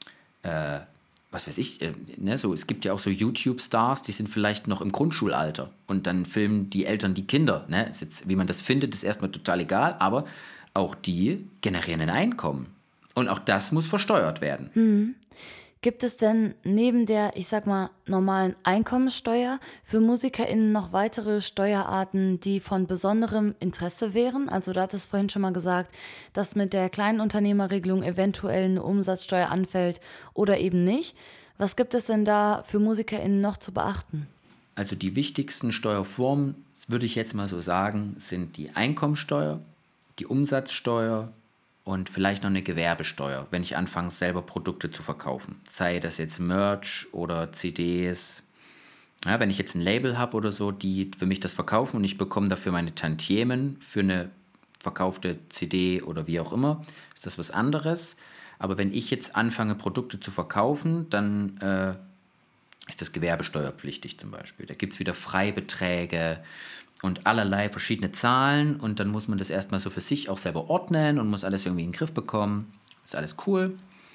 äh, was weiß ich, äh, ne, so, es gibt ja auch so YouTube-Stars, die sind vielleicht noch im Grundschulalter und dann filmen die Eltern die Kinder. Ne? Ist jetzt, wie man das findet, ist erstmal total egal, aber auch die generieren ein Einkommen. Und auch das muss versteuert werden. Hm. Gibt es denn neben der, ich sag mal, normalen Einkommensteuer für MusikerInnen noch weitere Steuerarten, die von besonderem Interesse wären? Also du hattest vorhin schon mal gesagt, dass mit der Kleinunternehmerregelung eventuell eine Umsatzsteuer anfällt oder eben nicht. Was gibt es denn da für MusikerInnen noch zu beachten? Also die wichtigsten Steuerformen, würde ich jetzt mal so sagen, sind die Einkommensteuer, die Umsatzsteuer, und vielleicht noch eine Gewerbesteuer, wenn ich anfange, selber Produkte zu verkaufen. Sei das jetzt Merch oder C Ds. Ja, wenn ich jetzt ein Label habe oder so, die für mich das verkaufen und ich bekomme dafür meine Tantiemen für eine verkaufte C D oder wie auch immer, ist das was anderes. Aber wenn ich jetzt anfange, Produkte zu verkaufen, dann äh, ist das gewerbesteuerpflichtig zum Beispiel. Da gibt es wieder Freibeträge und allerlei verschiedene Zahlen und dann muss man das erstmal so für sich auch selber ordnen und muss alles irgendwie in den Griff bekommen. Ist alles cool.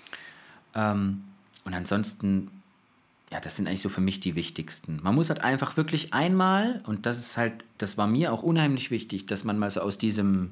Ähm, und ansonsten, ja, das sind eigentlich so für mich die wichtigsten. Man muss halt einfach wirklich einmal, und das ist halt, das war mir auch unheimlich wichtig, dass man mal so aus diesem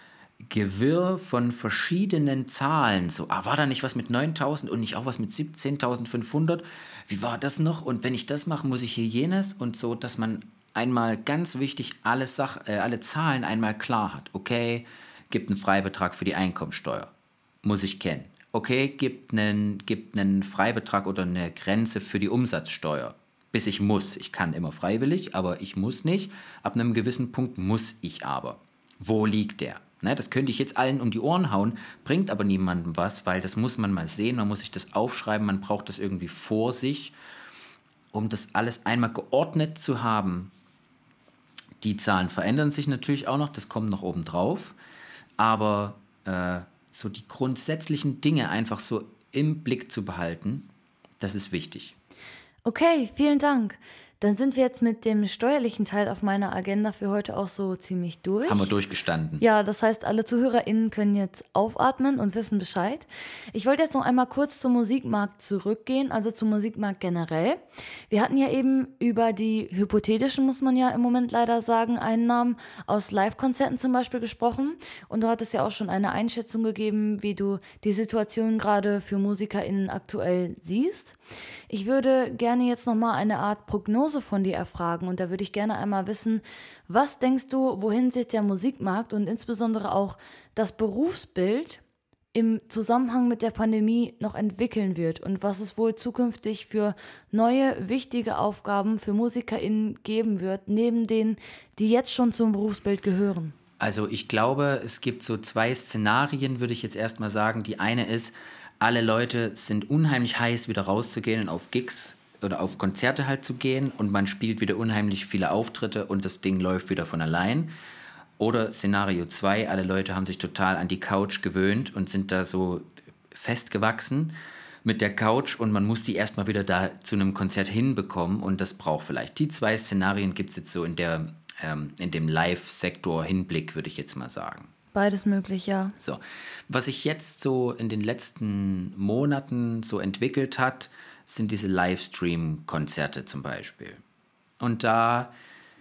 Gewirr von verschiedenen Zahlen, so, ah, war da nicht was mit neuntausend und nicht auch was mit siebzehntausendfünfhundert? Wie war das noch? Und wenn ich das mache, muss ich hier jenes und so, dass man einmal ganz wichtig alle, Sach- äh, alle Zahlen einmal klar hat. Okay, gibt einen Freibetrag für die Einkommensteuer. Muss ich kennen. Okay, gibt einen, gibt einen Freibetrag oder eine Grenze für die Umsatzsteuer. Bis ich muss. Ich kann immer freiwillig, aber ich muss nicht. Ab einem gewissen Punkt muss ich aber. Wo liegt der? Ne, das könnte ich jetzt allen um die Ohren hauen, bringt aber niemandem was, weil das muss man mal sehen, man muss sich das aufschreiben, man braucht das irgendwie vor sich, um das alles einmal geordnet zu haben. Die Zahlen verändern sich natürlich auch noch, das kommt noch oben drauf, aber äh, so die grundsätzlichen Dinge einfach so im Blick zu behalten, das ist wichtig. Okay, vielen Dank. Dann sind wir jetzt mit dem steuerlichen Teil auf meiner Agenda für heute auch so ziemlich durch. Haben wir durchgestanden. Ja, das heißt, alle ZuhörerInnen können jetzt aufatmen und wissen Bescheid. Ich wollte jetzt noch einmal kurz zum Musikmarkt zurückgehen, also zum Musikmarkt generell. Wir hatten ja eben über die hypothetischen, muss man ja im Moment leider sagen, Einnahmen aus Live-Konzerten zum Beispiel gesprochen. Und du hattest ja auch schon eine Einschätzung gegeben, wie du die Situation gerade für MusikerInnen aktuell siehst. Ich würde gerne jetzt nochmal eine Art Prognose von dir erfragen und da würde ich gerne einmal wissen, was denkst du, wohin sich der Musikmarkt und insbesondere auch das Berufsbild im Zusammenhang mit der Pandemie noch entwickeln wird und was es wohl zukünftig für neue, wichtige Aufgaben für MusikerInnen geben wird, neben denen, die jetzt schon zum Berufsbild gehören. Also ich glaube, es gibt so zwei Szenarien, würde ich jetzt erstmal sagen. Die eine ist, alle Leute sind unheimlich heiß, wieder rauszugehen und auf Gigs oder auf Konzerte halt zu gehen und man spielt wieder unheimlich viele Auftritte und das Ding läuft wieder von allein. Oder Szenario zwei, alle Leute haben sich total an die Couch gewöhnt und sind da so festgewachsen mit der Couch und man muss die erstmal wieder da zu einem Konzert hinbekommen und das braucht vielleicht. Die zwei Szenarien gibt es jetzt so in, der, ähm, in dem Live-Sektor Hinblick, würde ich jetzt mal sagen. Beides möglich, ja. So, was sich jetzt so in den letzten Monaten so entwickelt hat, sind diese Livestream-Konzerte zum Beispiel. Und da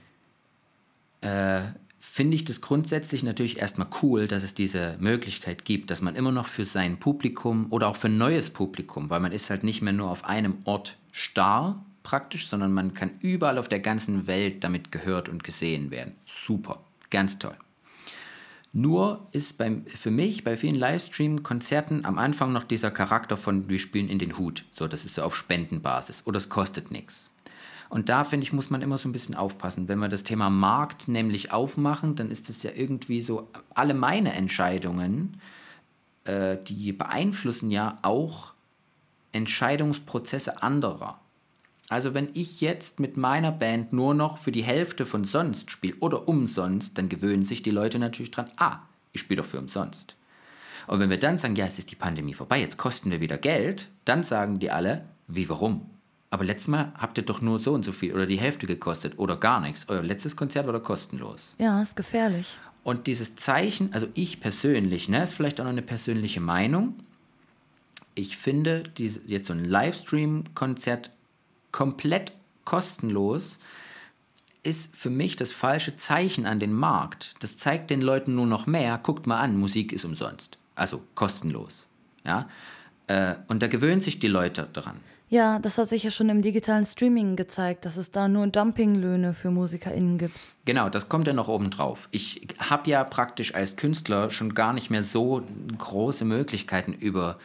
äh, finde ich das grundsätzlich natürlich erstmal cool, dass es diese Möglichkeit gibt, dass man immer noch für sein Publikum oder auch für ein neues Publikum, weil man ist halt nicht mehr nur auf einem Ort starr praktisch, sondern man kann überall auf der ganzen Welt damit gehört und gesehen werden. Super, ganz toll. Nur ist beim, für mich bei vielen Livestream-Konzerten am Anfang noch dieser Charakter von wir spielen in den Hut. So, das ist so auf Spendenbasis oder es kostet nichts. Und da, finde ich, muss man immer so ein bisschen aufpassen. Wenn wir das Thema Markt nämlich aufmachen, dann ist es ja irgendwie so, alle meine Entscheidungen, äh, die beeinflussen ja auch Entscheidungsprozesse anderer. Also wenn ich jetzt mit meiner Band nur noch für die Hälfte von sonst spiele oder umsonst, dann gewöhnen sich die Leute natürlich dran, ah, ich spiele doch für umsonst. Und wenn wir dann sagen, ja, es ist die Pandemie vorbei, jetzt kosten wir wieder Geld, dann sagen die alle, wie, warum? Aber letztes Mal habt ihr doch nur so und so viel oder die Hälfte gekostet oder gar nichts. Euer letztes Konzert war doch kostenlos. Ja, ist gefährlich. Und dieses Zeichen, also ich persönlich, ne, ist vielleicht auch noch eine persönliche Meinung. Ich finde, diese, jetzt so ein Livestream-Konzert komplett kostenlos ist für mich das falsche Zeichen an den Markt. Das zeigt den Leuten nur noch mehr, guckt mal an, Musik ist umsonst. Also kostenlos. Ja? Äh, und da gewöhnen sich die Leute dran. Ja, das hat sich ja schon im digitalen Streaming gezeigt, dass es da nur Dumpinglöhne für MusikerInnen gibt. Genau, das kommt ja noch oben drauf. Ich habe ja praktisch als Künstler schon gar nicht mehr so große Möglichkeiten über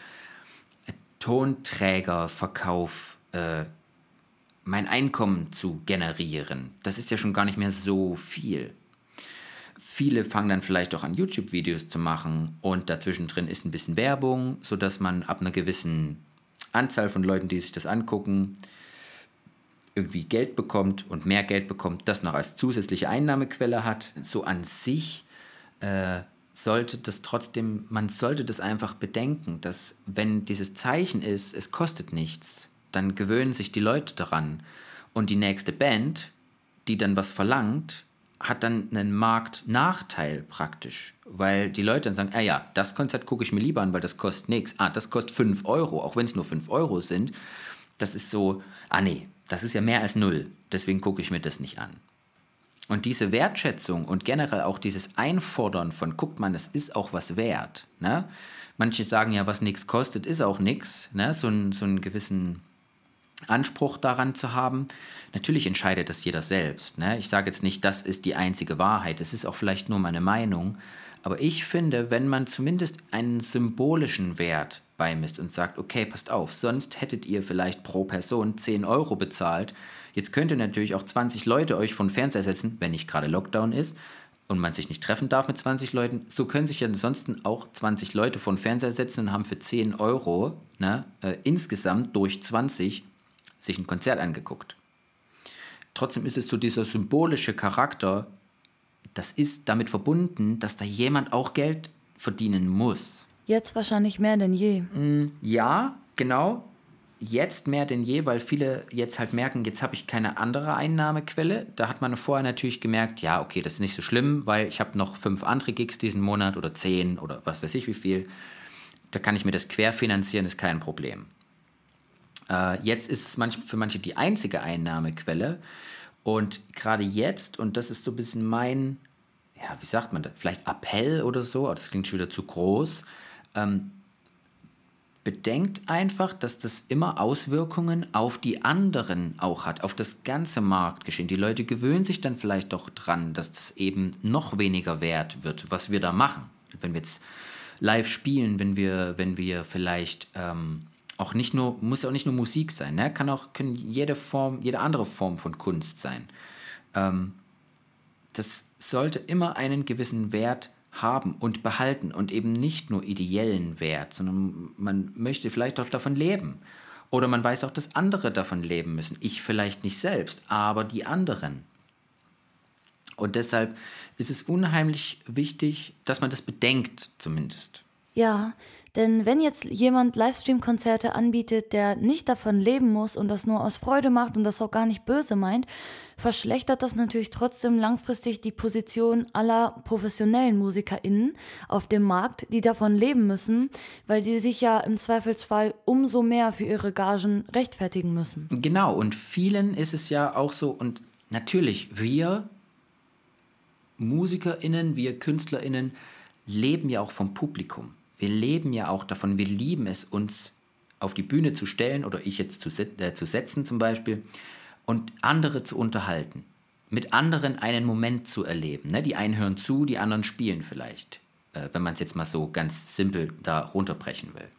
Tonträgerverkauf äh, mein Einkommen zu generieren. Das ist ja schon gar nicht mehr so viel. Viele fangen dann vielleicht auch an, YouTube-Videos zu machen und dazwischen drin ist ein bisschen Werbung, sodass man ab einer gewissen Anzahl von Leuten, die sich das angucken, irgendwie Geld bekommt und mehr Geld bekommt, das noch als zusätzliche Einnahmequelle hat. So an sich äh, sollte das trotzdem, man sollte das einfach bedenken, dass wenn dieses Zeichen ist, es kostet nichts, dann gewöhnen sich die Leute daran. Und die nächste Band, die dann was verlangt, hat dann einen Marktnachteil praktisch. Weil die Leute dann sagen, ah ja, das Konzert gucke ich mir lieber an, weil das kostet nichts. Ah, das kostet fünf Euro, auch wenn es nur fünf Euro sind. Das ist so, ah nee, das ist ja mehr als null. Deswegen gucke ich mir das nicht an. Und diese Wertschätzung und generell auch dieses Einfordern von, guckt man, es ist auch was wert. Ne? Manche sagen ja, was nichts kostet, ist auch nichts. Ne? So, ein, so einen gewissen Anspruch daran zu haben. Natürlich entscheidet das jeder selbst. Ne? Ich sage jetzt nicht, das ist die einzige Wahrheit. Es ist auch vielleicht nur meine Meinung. Aber ich finde, wenn man zumindest einen symbolischen Wert beimisst und sagt, okay, passt auf, sonst hättet ihr vielleicht pro Person zehn Euro bezahlt. Jetzt könnt ihr natürlich auch zwanzig Leute euch vor den Fernseher setzen, wenn nicht gerade Lockdown ist und man sich nicht treffen darf mit zwanzig Leuten. So können sich ansonsten auch zwanzig Leute vor den Fernseher setzen und haben für zehn Euro ne, äh, insgesamt durch zwanzig sich ein Konzert angeguckt. Trotzdem ist es so dieser symbolische Charakter, das ist damit verbunden, dass da jemand auch Geld verdienen muss. Jetzt wahrscheinlich mehr denn je. Ja, genau. Jetzt mehr denn je, weil viele jetzt halt merken, jetzt habe ich keine andere Einnahmequelle. Da hat man vorher natürlich gemerkt, ja, okay, das ist nicht so schlimm, weil ich habe noch fünf andere Gigs diesen Monat oder zehn oder was weiß ich wie viel. Da kann ich mir das querfinanzieren, ist kein Problem. Äh, jetzt ist es manch, für manche die einzige Einnahmequelle. Und gerade jetzt, und das ist so ein bisschen mein, ja, wie sagt man das, vielleicht Appell oder so, aber das klingt schon wieder zu groß, ähm, bedenkt einfach, dass das immer Auswirkungen auf die anderen auch hat, auf das ganze Marktgeschehen. Die Leute gewöhnen sich dann vielleicht doch dran, dass es eben noch weniger wert wird, was wir da machen. Wenn wir jetzt live spielen, wenn wir, wenn wir vielleicht ähm, auch nicht nur, muss ja auch nicht nur Musik sein, ne? Kann auch, können jede Form, jede andere Form von Kunst sein. Ähm, das sollte immer einen gewissen Wert haben und behalten und eben nicht nur ideellen Wert, sondern man möchte vielleicht auch davon leben. Oder man weiß auch, dass andere davon leben müssen. Ich vielleicht nicht selbst, aber die anderen. Und deshalb ist es unheimlich wichtig, dass man das bedenkt zumindest. Ja, denn wenn jetzt jemand Livestream-Konzerte anbietet, der nicht davon leben muss und das nur aus Freude macht und das auch gar nicht böse meint, verschlechtert das natürlich trotzdem langfristig die Position aller professionellen MusikerInnen auf dem Markt, die davon leben müssen, weil die sich ja im Zweifelsfall umso mehr für ihre Gagen rechtfertigen müssen. Genau, und vielen ist es ja auch so, und natürlich, wir MusikerInnen, wir KünstlerInnen leben ja auch vom Publikum. Wir leben ja auch davon, wir lieben es, uns auf die Bühne zu stellen oder ich jetzt zu, äh, zu setzen zum Beispiel und andere zu unterhalten, mit anderen einen Moment zu erleben. Ne? Die einen hören zu, die anderen spielen vielleicht, äh, wenn man es jetzt mal so ganz simpel da runterbrechen will.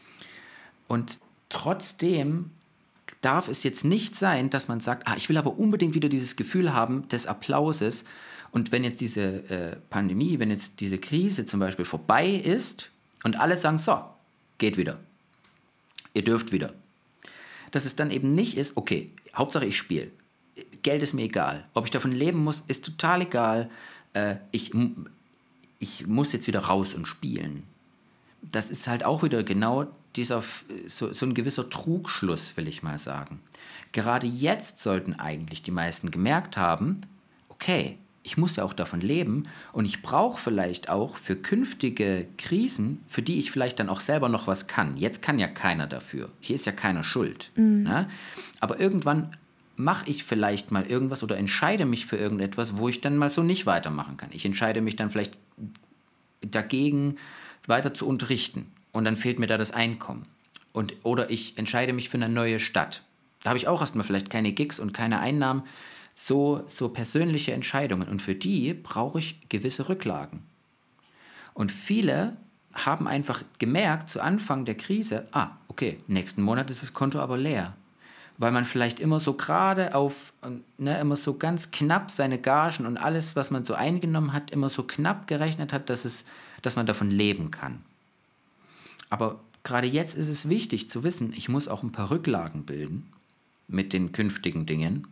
Und trotzdem darf es jetzt nicht sein, dass man sagt, ah, ich will aber unbedingt wieder dieses Gefühl haben des Applauses. Und wenn jetzt diese äh, Pandemie, wenn jetzt diese Krise zum Beispiel vorbei ist und alle sagen, so, geht wieder, ihr dürft wieder. Dass es dann eben nicht ist, okay, Hauptsache ich spiele. Geld ist mir egal. Ob ich davon leben muss, ist total egal. Äh, ich, ich muss jetzt wieder raus und spielen. Das ist halt auch wieder genau dieser, so, so ein gewisser Trugschluss, will ich mal sagen. Gerade jetzt sollten eigentlich die meisten gemerkt haben, okay, ich muss ja auch davon leben und ich brauche vielleicht auch für künftige Krisen, für die ich vielleicht dann auch selber noch was kann. Jetzt kann ja keiner dafür. Hier ist ja keiner schuld. Mhm. Ne? Aber irgendwann mache ich vielleicht mal irgendwas oder entscheide mich für irgendetwas, wo ich dann mal so nicht weitermachen kann. Ich entscheide mich dann vielleicht dagegen, weiter zu unterrichten. Und dann fehlt mir da das Einkommen. Und, oder ich entscheide mich für eine neue Stadt. Da habe ich auch erstmal vielleicht keine Gigs und keine Einnahmen. So, so persönliche Entscheidungen. Und für die brauche ich gewisse Rücklagen. Und viele haben einfach gemerkt, zu Anfang der Krise, ah, okay, nächsten Monat ist das Konto aber leer. Weil man vielleicht immer so gerade auf, ne, immer so ganz knapp seine Gagen und alles, was man so eingenommen hat, immer so knapp gerechnet hat, dass, es, dass man davon leben kann. Aber gerade jetzt ist es wichtig zu wissen, ich muss auch ein paar Rücklagen bilden mit den künftigen Dingen.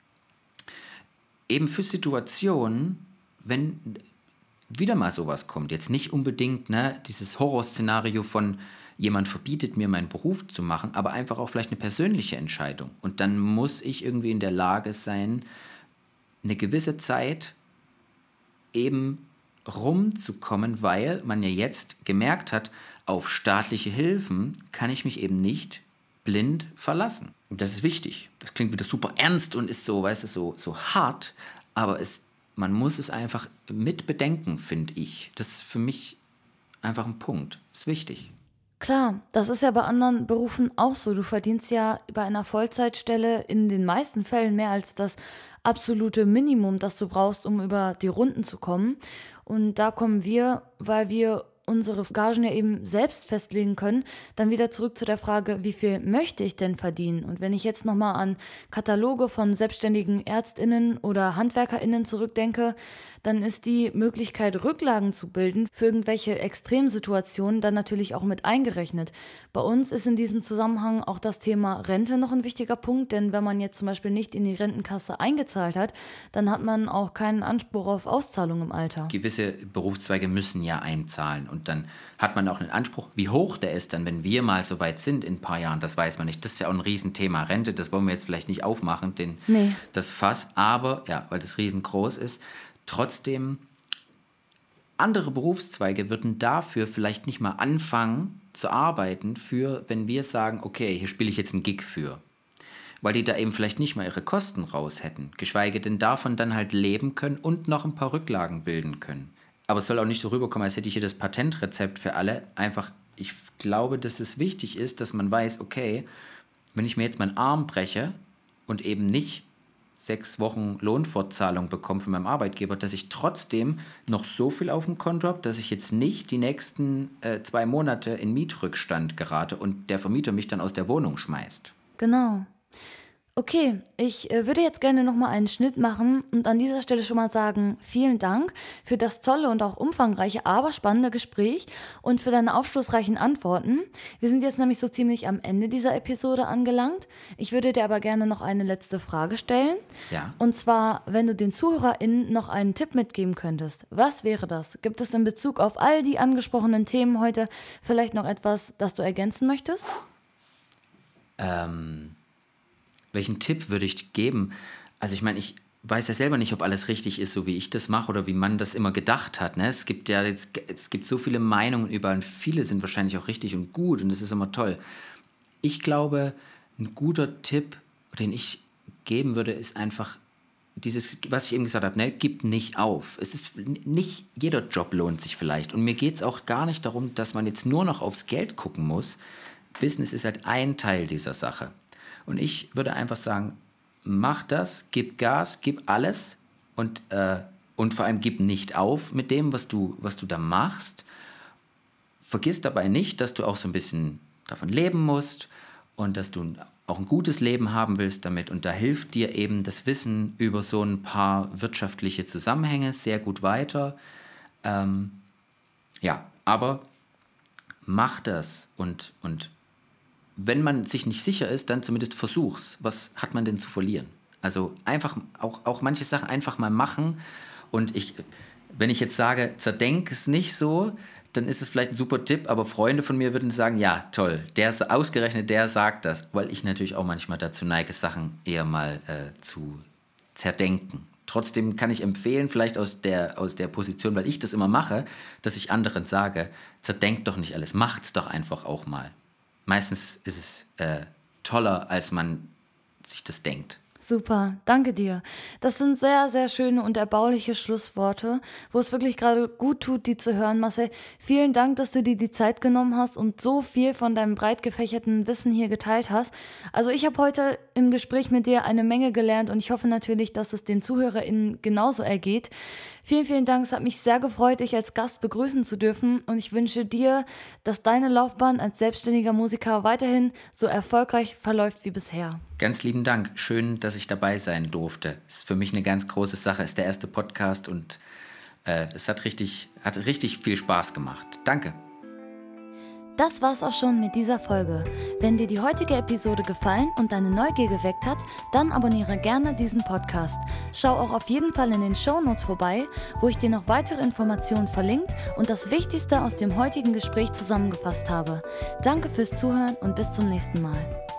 Eben für Situationen, wenn wieder mal sowas kommt. Jetzt nicht unbedingt ne, dieses Horrorszenario von jemand verbietet mir, meinen Beruf zu machen, aber einfach auch vielleicht eine persönliche Entscheidung. Und dann muss ich irgendwie in der Lage sein, eine gewisse Zeit eben rumzukommen, weil man ja jetzt gemerkt hat, auf staatliche Hilfen kann ich mich eben nicht blind verlassen. Und das ist wichtig. Das klingt wieder super ernst und ist so, weißt du, so, so hart, aber es, man muss es einfach mit bedenken, finde ich. Das ist für mich einfach ein Punkt. Das ist wichtig. Klar, das ist ja bei anderen Berufen auch so. Du verdienst ja bei einer Vollzeitstelle in den meisten Fällen mehr als das absolute Minimum, das du brauchst, um über die Runden zu kommen. Und da kommen wir, weil wir unsere Gagen ja eben selbst festlegen können, dann wieder zurück zu der Frage, wie viel möchte ich denn verdienen? Und wenn ich jetzt nochmal an Kataloge von selbstständigen ÄrztInnen oder HandwerkerInnen zurückdenke, dann ist die Möglichkeit, Rücklagen zu bilden für irgendwelche Extremsituationen dann natürlich auch mit eingerechnet. Bei uns ist in diesem Zusammenhang auch das Thema Rente noch ein wichtiger Punkt, denn wenn man jetzt zum Beispiel nicht in die Rentenkasse eingezahlt hat, dann hat man auch keinen Anspruch auf Auszahlung im Alter. Gewisse Berufszweige müssen ja einzahlen und dann hat man auch einen Anspruch. Wie hoch der ist dann, wenn wir mal so weit sind in ein paar Jahren, das weiß man nicht. Das ist ja auch ein Riesenthema. Rente, das wollen wir jetzt vielleicht nicht aufmachen, den, nee. das Fass, aber ja, weil das riesengroß ist. Trotzdem, andere Berufszweige würden dafür vielleicht nicht mal anfangen zu arbeiten, für, wenn wir sagen, okay, hier spiele ich jetzt einen Gig für. Weil die da eben vielleicht nicht mal ihre Kosten raus hätten, geschweige denn davon dann halt leben können und noch ein paar Rücklagen bilden können. Aber es soll auch nicht so rüberkommen, als hätte ich hier das Patentrezept für alle. Einfach, ich glaube, dass es wichtig ist, dass man weiß, okay, wenn ich mir jetzt meinen Arm breche und eben nicht sechs Wochen Lohnfortzahlung bekomme von meinem Arbeitgeber, dass ich trotzdem noch so viel auf dem Konto habe, dass ich jetzt nicht die nächsten äh, zwei Monate in Mietrückstand gerate und der Vermieter mich dann aus der Wohnung schmeißt. Genau. Okay, ich äh, würde jetzt gerne nochmal einen Schnitt machen und an dieser Stelle schon mal sagen, vielen Dank für das tolle und auch umfangreiche, aber spannende Gespräch und für deine aufschlussreichen Antworten. Wir sind jetzt nämlich so ziemlich am Ende dieser Episode angelangt. Ich würde dir aber gerne noch eine letzte Frage stellen. Ja. Und zwar, wenn du den ZuhörerInnen noch einen Tipp mitgeben könntest, was wäre das? Gibt es in Bezug auf all die angesprochenen Themen heute vielleicht noch etwas, das du ergänzen möchtest? Ähm... Welchen Tipp würde ich geben? Also ich meine, ich weiß ja selber nicht, ob alles richtig ist, so wie ich das mache oder wie man das immer gedacht hat. Ne? Es gibt ja jetzt, es gibt so viele Meinungen überall und viele sind wahrscheinlich auch richtig und gut und das ist immer toll. Ich glaube, ein guter Tipp, den ich geben würde, ist einfach dieses, was ich eben gesagt habe, ne? Gib nicht auf. Es ist nicht jeder Job lohnt sich vielleicht und mir geht es auch gar nicht darum, dass man jetzt nur noch aufs Geld gucken muss. Business ist halt ein Teil dieser Sache. Und ich würde einfach sagen, mach das, gib Gas, gib alles und, äh, und vor allem gib nicht auf mit dem, was du, was du da machst. Vergiss dabei nicht, dass du auch so ein bisschen davon leben musst und dass du auch ein gutes Leben haben willst damit. Und da hilft dir eben das Wissen über so ein paar wirtschaftliche Zusammenhänge sehr gut weiter. Ähm, ja, aber mach das und, und wenn man sich nicht sicher ist, dann zumindest versuch's. Was hat man denn zu verlieren? Also einfach auch, auch manche Sachen einfach mal machen. Und ich, wenn ich jetzt sage, zerdenk es nicht so, dann ist es vielleicht ein super Tipp, aber Freunde von mir würden sagen, ja, toll, der ist ausgerechnet, der sagt das. Weil ich natürlich auch manchmal dazu neige, Sachen eher mal äh, zu zerdenken. Trotzdem kann ich empfehlen, vielleicht aus der, aus der Position, weil ich das immer mache, dass ich anderen sage, zerdenkt doch nicht alles, macht's doch einfach auch mal. Meistens ist es äh, toller, als man sich das denkt. Super, danke dir. Das sind sehr, sehr schöne und erbauliche Schlussworte, wo es wirklich gerade gut tut, die zu hören. Marcel, vielen Dank, dass du dir die Zeit genommen hast und so viel von deinem breit gefächerten Wissen hier geteilt hast. Also ich habe heute im Gespräch mit dir eine Menge gelernt und ich hoffe natürlich, dass es den ZuhörerInnen genauso ergeht. Vielen, vielen Dank. Es hat mich sehr gefreut, dich als Gast begrüßen zu dürfen und ich wünsche dir, dass deine Laufbahn als selbstständiger Musiker weiterhin so erfolgreich verläuft wie bisher. Ganz lieben Dank. Schön, dass ich dabei sein durfte. Ist für mich eine ganz große Sache. Ist der erste Podcast und äh, es hat richtig, hat richtig viel Spaß gemacht. Danke. Das war's auch schon mit dieser Folge. Wenn dir die heutige Episode gefallen und deine Neugier geweckt hat, dann abonniere gerne diesen Podcast. Schau auch auf jeden Fall in den Shownotes vorbei, wo ich dir noch weitere Informationen verlinkt und das Wichtigste aus dem heutigen Gespräch zusammengefasst habe. Danke fürs Zuhören und bis zum nächsten Mal.